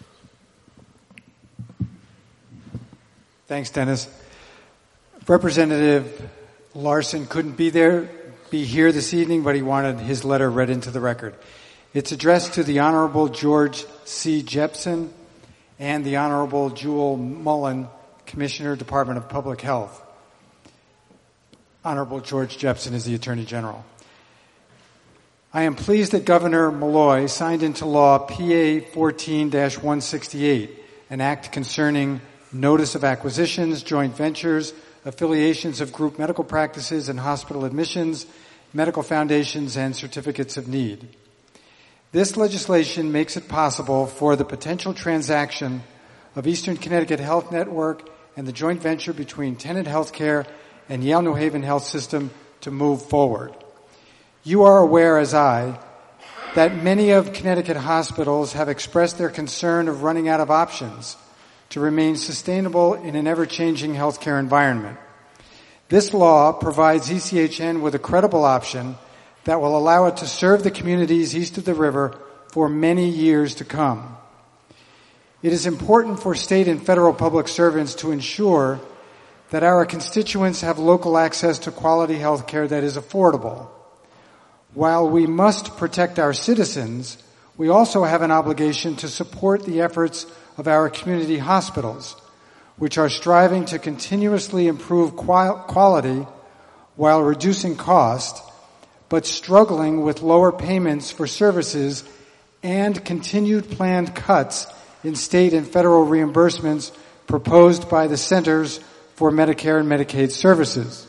Thanks, Dennis. Representative Larson couldn't be here this evening, but he wanted his letter read into the record. It's addressed to the Honorable George C. Jepson and the Honorable Jewel Mullen, Commissioner, Department of Public Health. Honorable George Jepson is the Attorney General. I am pleased that Governor Malloy signed into law PA 14-168, an act concerning notice of acquisitions, joint ventures, affiliations of group medical practices and hospital admissions, medical foundations, and certificates of need. This legislation makes it possible for the potential transaction of Eastern Connecticut Health Network and the joint venture between Tenet Healthcare and Yale New Haven Health System to move forward. You are aware, as I, that many of Connecticut hospitals have expressed their concern of running out of options to remain sustainable in an ever-changing healthcare environment. This law provides ECHN with a credible option that will allow it to serve the communities east of the river for many years to come. It is important for state and federal public servants to ensure that our constituents have local access to quality health care that is affordable. While we must protect our citizens, we also have an obligation to support the efforts of our community hospitals, which are striving to continuously improve quality while reducing cost, but struggling with lower payments for services and continued planned cuts in state and federal reimbursements proposed by the Centers for Medicare and Medicaid Services.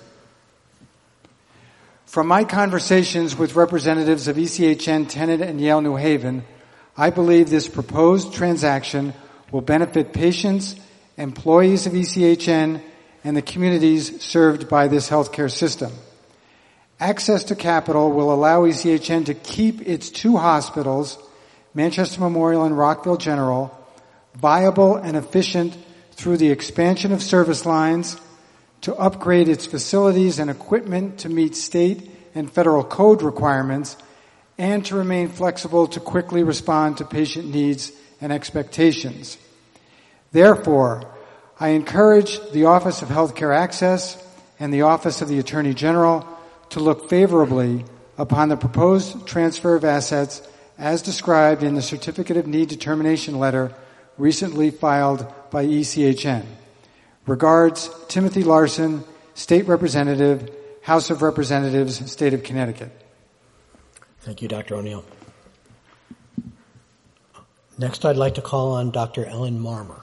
From my conversations with representatives of ECHN, Tenet, and Yale New Haven, I believe this proposed transaction will benefit patients, employees of ECHN, and the communities served by this healthcare system. Access to capital will allow ECHN to keep its two hospitals, Manchester Memorial and Rockville General, viable and efficient through the expansion of service lines, to upgrade its facilities and equipment to meet state and federal code requirements, and to remain flexible to quickly respond to patient needs and expectations. Therefore, I encourage the Office of Healthcare Access and the Office of the Attorney General to look favorably upon the proposed transfer of assets as described in the Certificate of Need Determination letter recently filed by ECHN. Regards, Timothy Larson, State Representative, House of Representatives, State of Connecticut. Thank you, Dr. O'Neill. Next, I'd like to call on Dr. Ellen Marmer.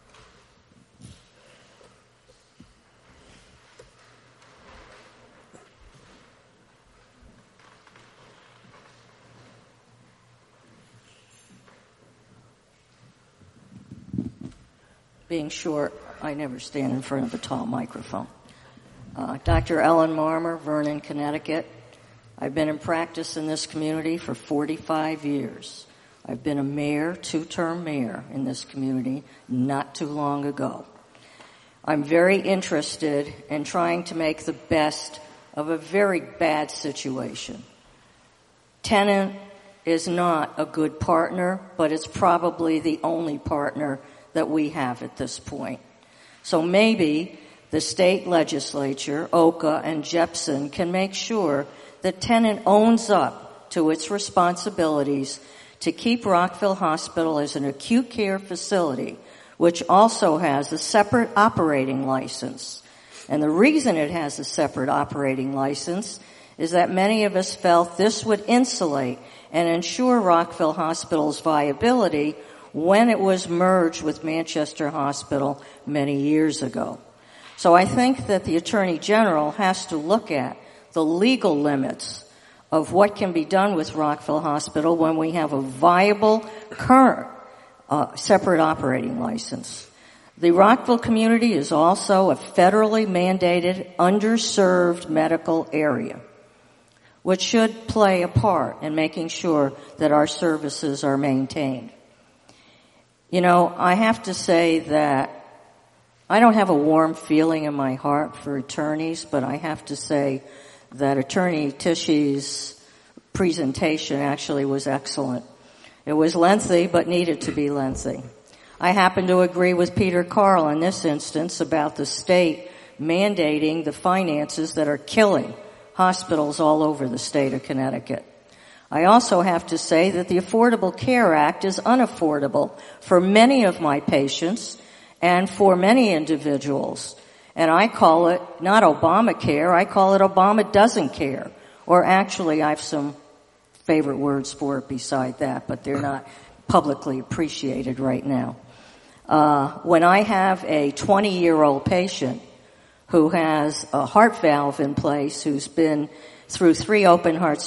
Being short, I never stand in front of a tall microphone. Dr. Ellen Marmer, Vernon, Connecticut. I've been in practice in this community for 45 years. I've been a mayor, two-term mayor in this community not too long ago. I'm very interested in trying to make the best of a very bad situation. Tenet is not a good partner, but it's probably the only partner that we have at this point. So maybe the state legislature, OCA and Jepson, can make sure that Tenet owns up to its responsibilities to keep Rockville Hospital as an acute care facility, which also has a separate operating license. And the reason it has a separate operating license is that many of us felt this would insulate and ensure Rockville Hospital's viability when it was merged with Manchester Hospital many years ago. So I think that the Attorney General has to look at the legal limits of what can be done with Rockville Hospital when we have a viable current separate operating license. The Rockville community is also a federally mandated, underserved medical area, which should play a part in making sure that our services are maintained. You know, I have to say that I don't have a warm feeling in my heart for attorneys, but I have to say that Attorney Tishy's presentation actually was excellent. It was lengthy, but needed to be lengthy. I happen to agree with Peter Carl in this instance about the state mandating the finances that are killing hospitals all over the state of Connecticut. I also have to say that the Affordable Care Act is unaffordable for many of my patients and for many individuals. And I call it not Obamacare, I call it Obama doesn't care. Or actually, I have some favorite words for it beside that, but they're not publicly appreciated right now. When I have a 20-year-old patient who has a heart valve in place, who's been through 3 open heart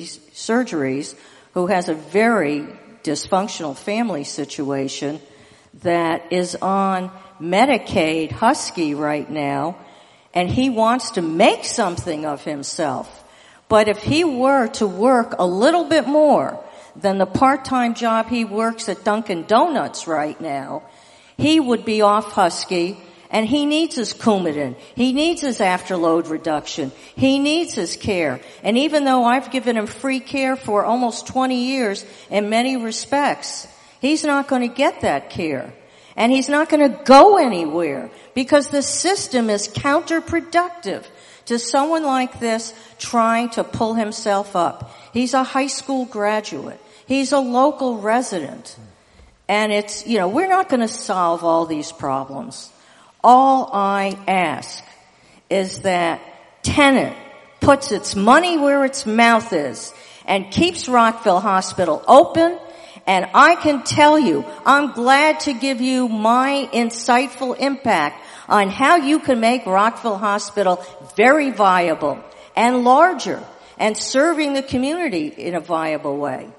surgeries, who has a very dysfunctional family situation, that is on Medicaid, Husky, right now, and he wants to make something of himself. But if he were to work a little bit more than the part-time job he works at Dunkin' Donuts right now, he would be off Husky, and he needs his Coumadin. He needs his afterload reduction. He needs his care. And even though I've given him free care for almost 20 years in many respects, he's not going to get that care. And he's not going to go anywhere because the system is counterproductive to someone like this trying to pull himself up. He's a high school graduate. He's a local resident. And it's, we're not going to solve all these problems. All I ask is that Tenet puts its money where its mouth is and keeps Rockville Hospital open. And I can tell you, I'm glad to give you my insightful impact on how you can make Rockville Hospital very viable and larger and serving the community in a viable way.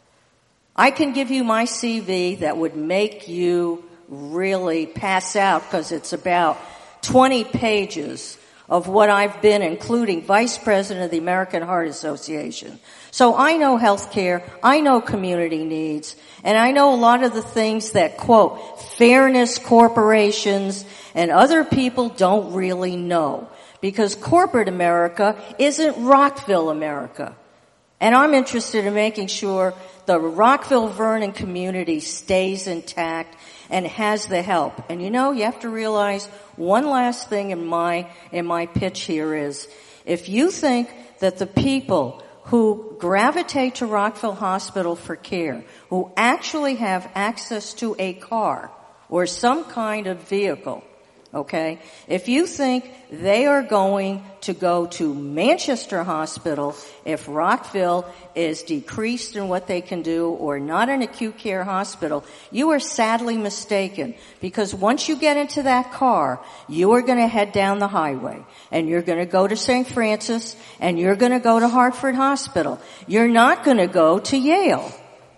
I can give you my CV that would make you really pass out because it's about 20 pages of what I've been, including Vice President of the American Heart Association. So I know healthcare, I know community needs, and I know a lot of the things that, quote, fairness corporations and other people don't really know. Because corporate America isn't Rockville America. And I'm interested in making sure the Rockville-Vernon community stays intact and has the help. And you have to realize one last thing in my pitch here is, if you think that the people who gravitate to Rockville Hospital for care, who actually have access to a car or some kind of vehicle, okay, if you think they are going to go to Manchester Hospital if Rockville is decreased in what they can do or not an acute care hospital, you are sadly mistaken. Because once you get into that car, you are going to head down the highway and you're going to go to St. Francis and you're going to go to Hartford Hospital. You're not going to go to Yale.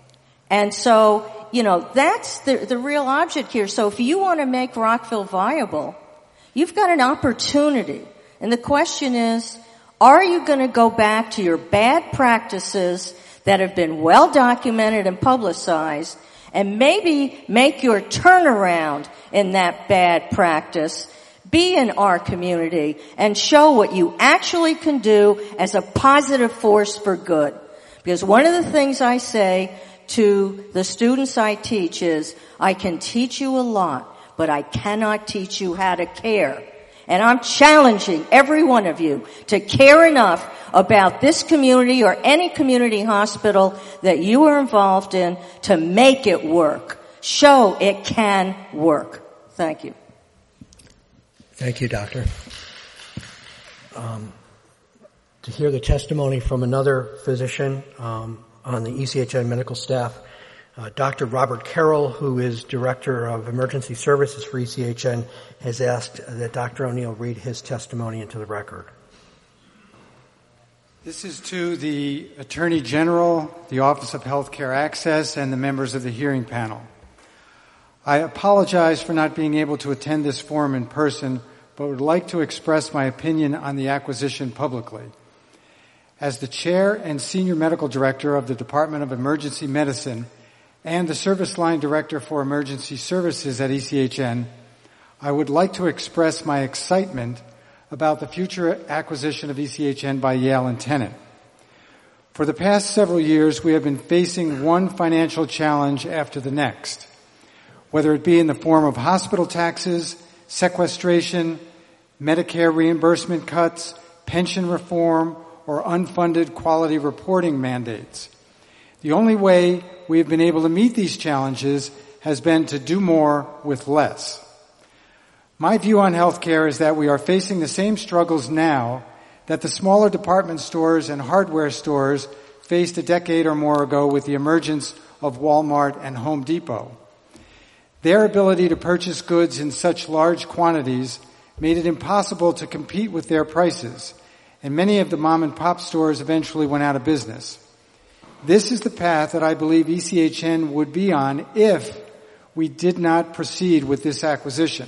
And so, that's the real object here. So if you want to make Rockville viable, you've got an opportunity. And the question is, are you going to go back to your bad practices that have been well documented and publicized and maybe make your turnaround in that bad practice, be in our community, and show what you actually can do as a positive force for good? Because one of the things I say to the students I teach is, I can teach you a lot, but I cannot teach you how to care. And I'm challenging every one of you to care enough about this community or any community hospital that you are involved in to make it work. Show it can work. Thank you. Thank you, Doctor. To hear the testimony from another physician on the ECHN medical staff, Dr. Robert Carroll, who is Director of Emergency Services for ECHN, has asked that Dr. O'Neill read his testimony into the record. This is to the Attorney General, the Office of Healthcare Access, and the members of the hearing panel. I apologize for not being able to attend this forum in person, but would like to express my opinion on the acquisition publicly. As the Chair and Senior Medical Director of the Department of Emergency Medicine and the Service Line Director for Emergency Services at ECHN, I would like to express my excitement about the future acquisition of ECHN by Yale and Tenet. For the past several years, we have been facing one financial challenge after the next, whether it be in the form of hospital taxes, sequestration, Medicare reimbursement cuts, pension reform, or unfunded quality reporting mandates. The only way we have been able to meet these challenges has been to do more with less. My view on healthcare is that we are facing the same struggles now that the smaller department stores and hardware stores faced a decade or more ago with the emergence of Walmart and Home Depot. Their ability to purchase goods in such large quantities made it impossible to compete with their prices, and many of the mom-and-pop stores eventually went out of business. This is the path that I believe ECHN would be on if we did not proceed with this acquisition.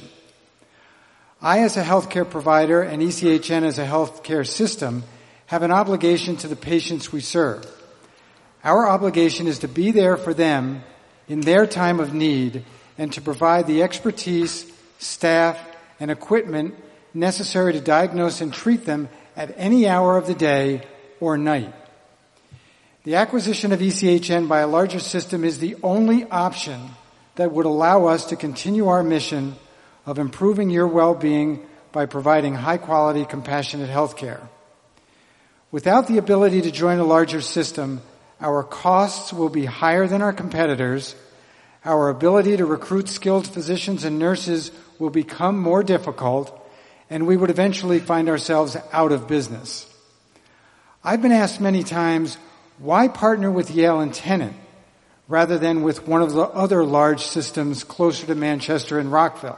I, as a healthcare provider, and ECHN as a healthcare system, have an obligation to the patients we serve. Our obligation is to be there for them in their time of need and to provide the expertise, staff, and equipment necessary to diagnose and treat them at any hour of the day or night. The acquisition of ECHN by a larger system is the only option that would allow us to continue our mission of improving your well-being by providing high-quality, compassionate health care. Without the ability to join a larger system, our costs will be higher than our competitors, our ability to recruit skilled physicians and nurses will become more difficult, and we would eventually find ourselves out of business. I've been asked many times, why partner with Yale and Tennant rather than with one of the other large systems closer to Manchester and Rockville?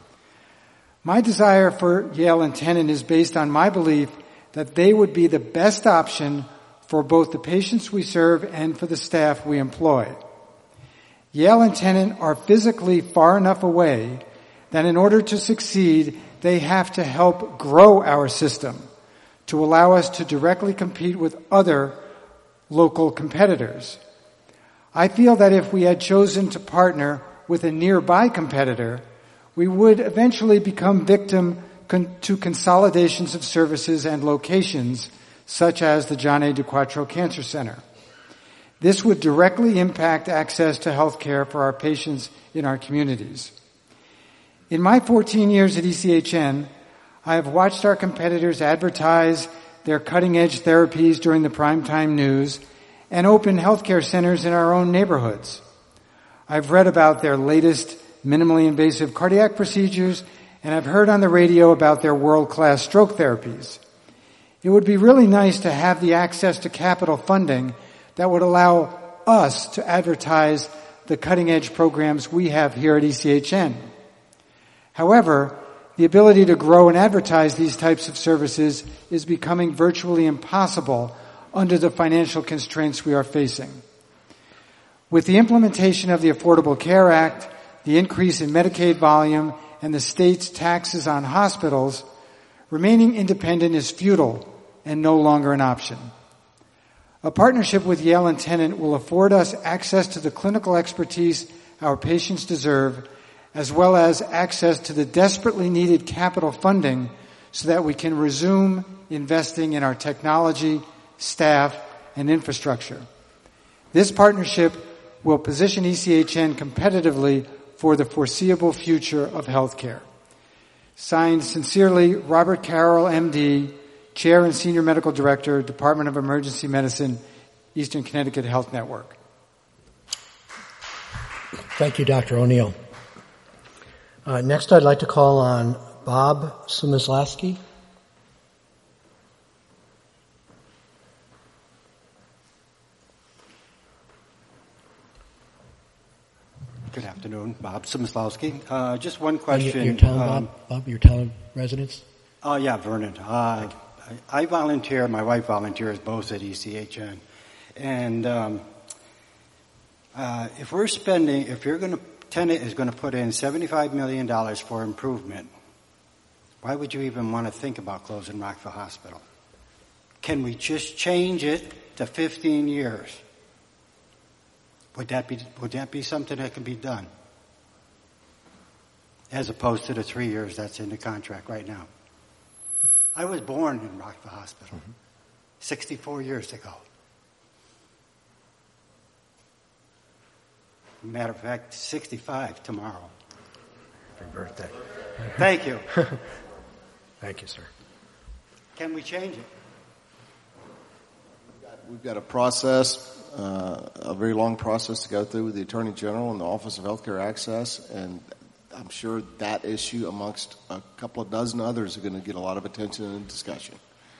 My desire for Yale and Tennant is based on my belief that they would be the best option for both the patients we serve and for the staff we employ. Yale and Tennant are physically far enough away that in order to succeed, they have to help grow our system to allow us to directly compete with other local competitors. I feel that if we had chosen to partner with a nearby competitor, we would eventually become victim to consolidations of services and locations, such as the John A. DiQuatro Cancer Center. This would directly impact access to health care for our patients in our communities. In my 14 years at ECHN, I have watched our competitors advertise their cutting-edge therapies during the primetime news and open healthcare centers in our own neighborhoods. I've read about their latest minimally invasive cardiac procedures, and I've heard on the radio about their world-class stroke therapies. It would be really nice to have the access to capital funding that would allow us to advertise the cutting-edge programs we have here at ECHN. However, the ability to grow and advertise these types of services is becoming virtually impossible under the financial constraints we are facing. With the implementation of the Affordable Care Act, the increase in Medicaid volume, and the state's taxes on hospitals, remaining independent is futile and no longer an option. A partnership with Yale and Tennant will afford us access to the clinical expertise our patients deserve, as well as access to the desperately needed capital funding so that we can resume investing in our technology, staff, and infrastructure. This partnership will position ECHN competitively for the foreseeable future of healthcare. Signed sincerely, Robert Carroll, MD, Chair and Senior Medical Director, Department of Emergency Medicine, Eastern Connecticut Health Network. Thank you, Dr. O'Neill. Next, I'd like to call on Bob Sumislawski. Good afternoon, Bob Sumislawski. Just one question. Your town, Bob, your town residence? Oh, yeah, Vernon. I volunteer, my wife volunteers both at ECHN. And Tennant is going to put in $75 million for improvement, why would you even want to think about closing Rockville Hospital? Can we just change it to 15 years? Would that be something that can be done? As opposed to the 3 years that's in the contract right now. I was born in Rockville Hospital 64 years ago. Matter of fact, 65 tomorrow. Happy birthday. Thank you. Thank you, sir. Can we change it? We've got a process, a very long process to go through with the Attorney General and the Office of Healthcare Access, and I'm sure that issue, amongst a couple of dozen others, are going to get a lot of attention and discussion.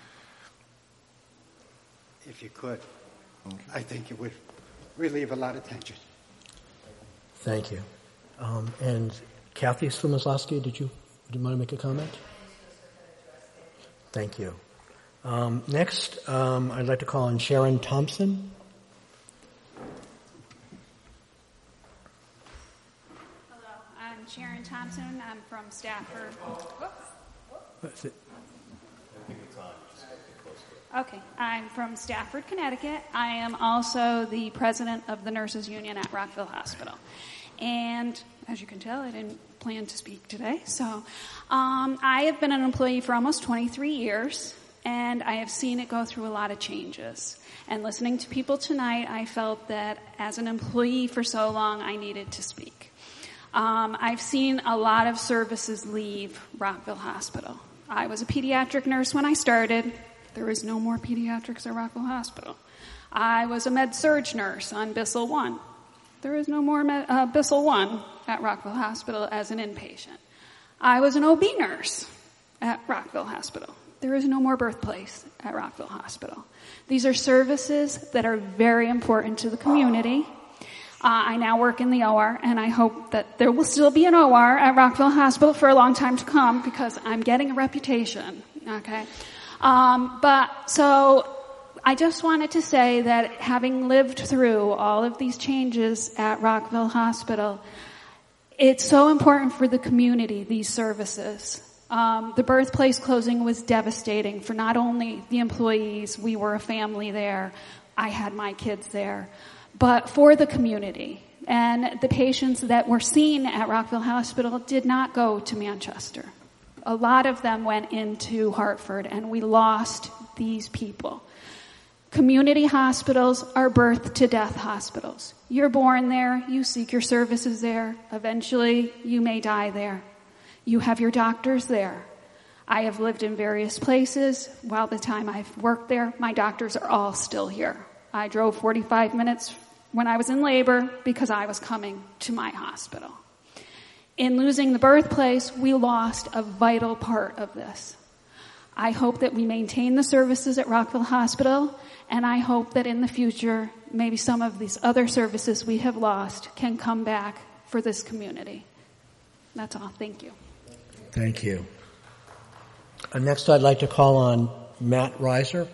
If you could, okay. I think it would relieve a lot of tension. Thank you. And Kathy Sumislawski, did you want to make a comment? Thank you. Next, I'd like to call on Sharon Thompson. I'm Sharon Thompson. I'm from Stafford. Whoops. Okay, I'm from Stafford, Connecticut. I am also the president of the Nurses Union at Rockville Hospital. And as you can tell, I didn't plan to speak today. So I have been an employee for almost 23 years, and I have seen it go through a lot of changes. And listening to people tonight, I felt that as an employee for so long, I needed to speak. I've seen a lot of services leave Rockville Hospital. I was a pediatric nurse when I started. There is no more pediatrics at Rockville Hospital. I was a med-surg nurse on Bissell 1. There is no more Bissell 1 at Rockville Hospital as an inpatient. I was an OB nurse at Rockville Hospital. There is no more birthplace at Rockville Hospital. These are services that are very important to the community. I now work in the OR, and I hope that there will still be an OR at Rockville Hospital for a long time to come because I'm getting a reputation, okay? So I just wanted to say that having lived through all of these changes at Rockville Hospital, it's so important for the community, these services. The birthplace closing was devastating for not only the employees, we were a family there, I had my kids there, but for the community. And the patients that were seen at Rockville Hospital did not go to Manchester. A lot of them went into Hartford, and we lost these people. Community hospitals are birth-to-death hospitals. You're born there, you seek your services there, eventually you may die there. You have your doctors there. I have lived in various places. While the time I've worked there, my doctors are all still here. I drove 45 minutes when I was in labor because I was coming to my hospital. In losing the birthplace, we lost a vital part of this. I hope that we maintain the services at Rockville Hospital, and I hope that in the future, maybe some of these other services we have lost can come back for this community. That's all. Thank you. Thank you. Next, I'd like to call on Matt Reiser.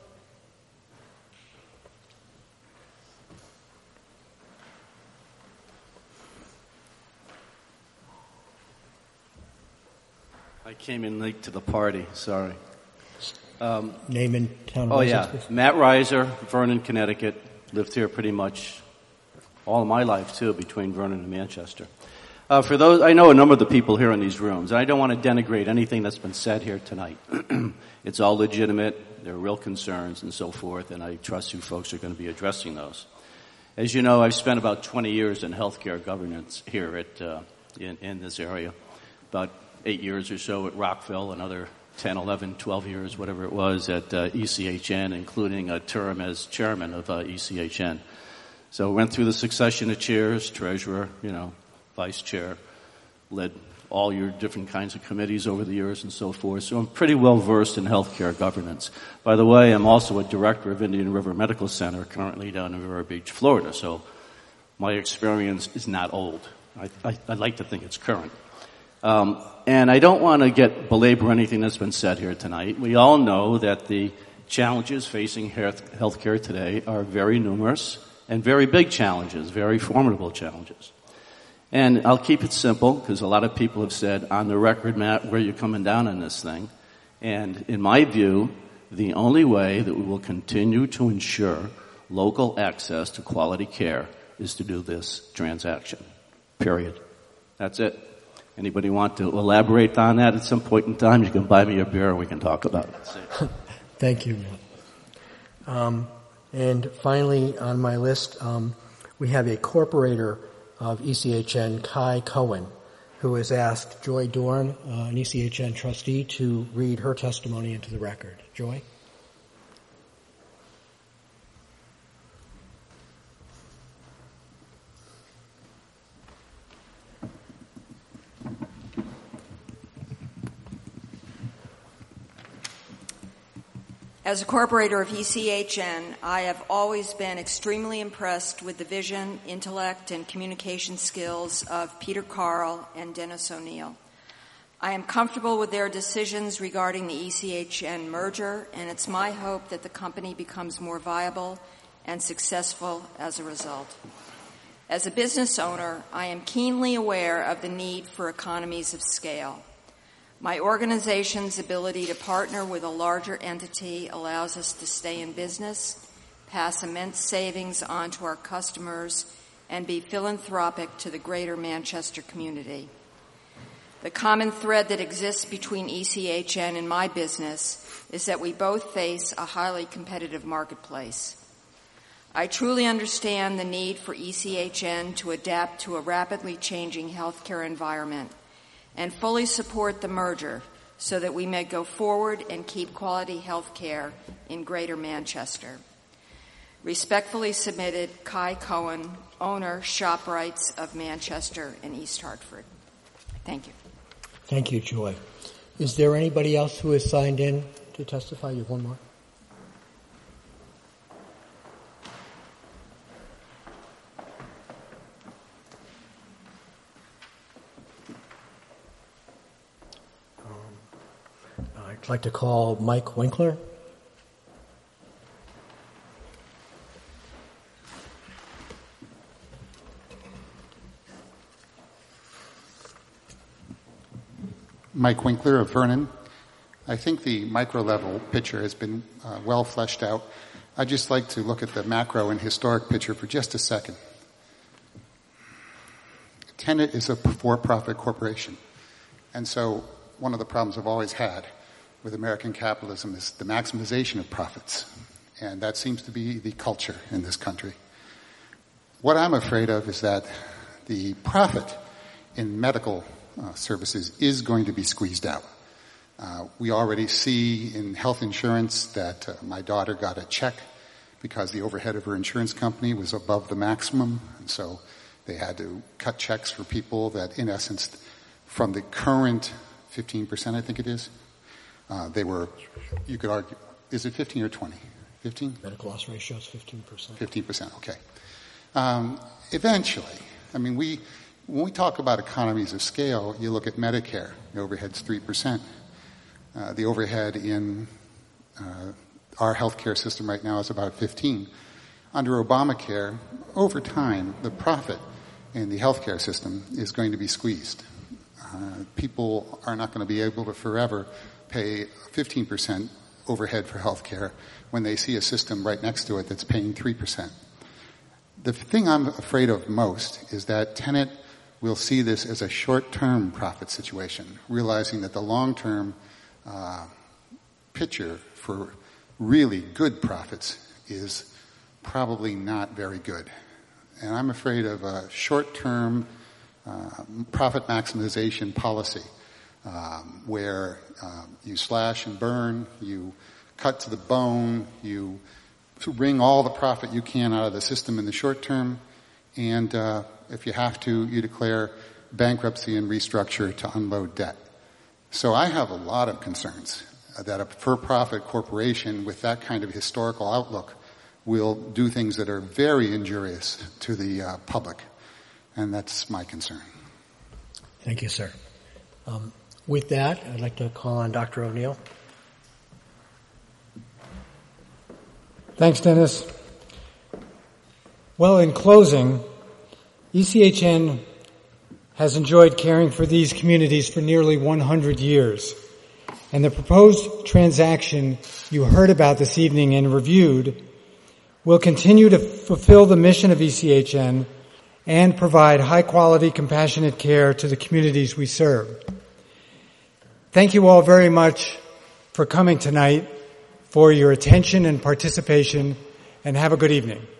I came in late to the party, sorry. Name and town. Oh, yeah. Matt Reiser, Vernon, Connecticut. Lived here pretty much all of my life, too, between Vernon and Manchester. For those, I know a number of the people here in these rooms, and I don't want to denigrate anything that's been said here tonight. It's all legitimate. There are real concerns and so forth, and I trust you folks are going to be addressing those. As you know, I've spent about 20 years in healthcare governance here at in this area. About 8 years or so at Rockville, another 10, 11, 12 years, whatever it was, at ECHN, including a term as chairman of ECHN. So went through the succession of chairs, treasurer, vice chair, led all your different kinds of committees over the years and so forth. So I'm pretty well versed in healthcare governance. By the way, I'm also a director of Indian River Medical Center, currently down in Vero Beach, Florida. So my experience is not old. I'd like to think it's current. And I don't want to belabor anything that's been said here tonight. We all know that the challenges facing healthcare today are very numerous and very big challenges, very formidable challenges. And I'll keep it simple because a lot of people have said, on the record, Matt, where you're coming down on this thing. And in my view, the only way that we will continue to ensure local access to quality care is to do this transaction. Period. That's it. Anybody want to elaborate on that at some point in time? You can buy me a beer and we can talk about it. Thank you, Matt. And finally on my list, we have a corporator of ECHN, Kai Cohen, who has asked Joy Dorn, an ECHN trustee, to read her testimony into the record. Joy? As a corporator of ECHN, I have always been extremely impressed with the vision, intellect, and communication skills of Peter Carl and Dennis O'Neill. I am comfortable with their decisions regarding the ECHN merger, and it's my hope that the company becomes more viable and successful as a result. As a business owner, I am keenly aware of the need for economies of scale. My organization's ability to partner with a larger entity allows us to stay in business, pass immense savings on to our customers, and be philanthropic to the greater Manchester community. The common thread that exists between ECHN and my business is that we both face a highly competitive marketplace. I truly understand the need for ECHN to adapt to a rapidly changing healthcare environment and fully support the merger so that we may go forward and keep quality health care in Greater Manchester. Respectfully submitted, Kai Cohen, owner, ShopRites of Manchester and East Hartford. Thank you. Thank you, Joy. Is there anybody else who has signed in to testify? You have one more. I'd like to call Mike Winkler. Mike Winkler of Vernon. I think the micro-level picture has been well fleshed out. I'd just like to look at the macro and historic picture for just a second. Tenet is a for-profit corporation. And so one of the problems I've always had with American capitalism is the maximization of profits. And that seems to be the culture in this country. What I'm afraid of is that the profit in medical services is going to be squeezed out. We already see in health insurance that my daughter got a check because the overhead of her insurance company was above the maximum, and so they had to cut checks for people that, in essence, from the current 15%, I think it is, they were, you could argue, is it 15 or 20? 15? Medical loss ratio is 15%. 15%, okay. Eventually, I mean, when we talk about economies of scale, you look at Medicare, the overhead's 3%. The overhead in our healthcare system right now is about 15. Under Obamacare, over time, the profit in the healthcare system is going to be squeezed. People are not going to be able to forever pay 15% overhead for healthcare when they see a system right next to it that's paying 3%. The thing I'm afraid of most is that Tenet will see this as a short-term profit situation, realizing that the long-term picture for really good profits is probably not very good. And I'm afraid of a short-term profit maximization policy where you slash and burn, you cut to the bone, you wring all the profit you can out of the system in the short term, and if you have to, you declare bankruptcy and restructure to unload debt. So I have a lot of concerns that a for-profit corporation with that kind of historical outlook will do things that are very injurious to the public. And that's my concern. Thank you, sir. With that, I'd like to call on Dr. O'Neill. Thanks, Dennis. Well, in closing, ECHN has enjoyed caring for these communities for nearly 100 years. And the proposed transaction you heard about this evening and reviewed will continue to fulfill the mission of ECHN and provide high-quality, compassionate care to the communities we serve. Thank you all very much for coming tonight, for your attention and participation, and have a good evening.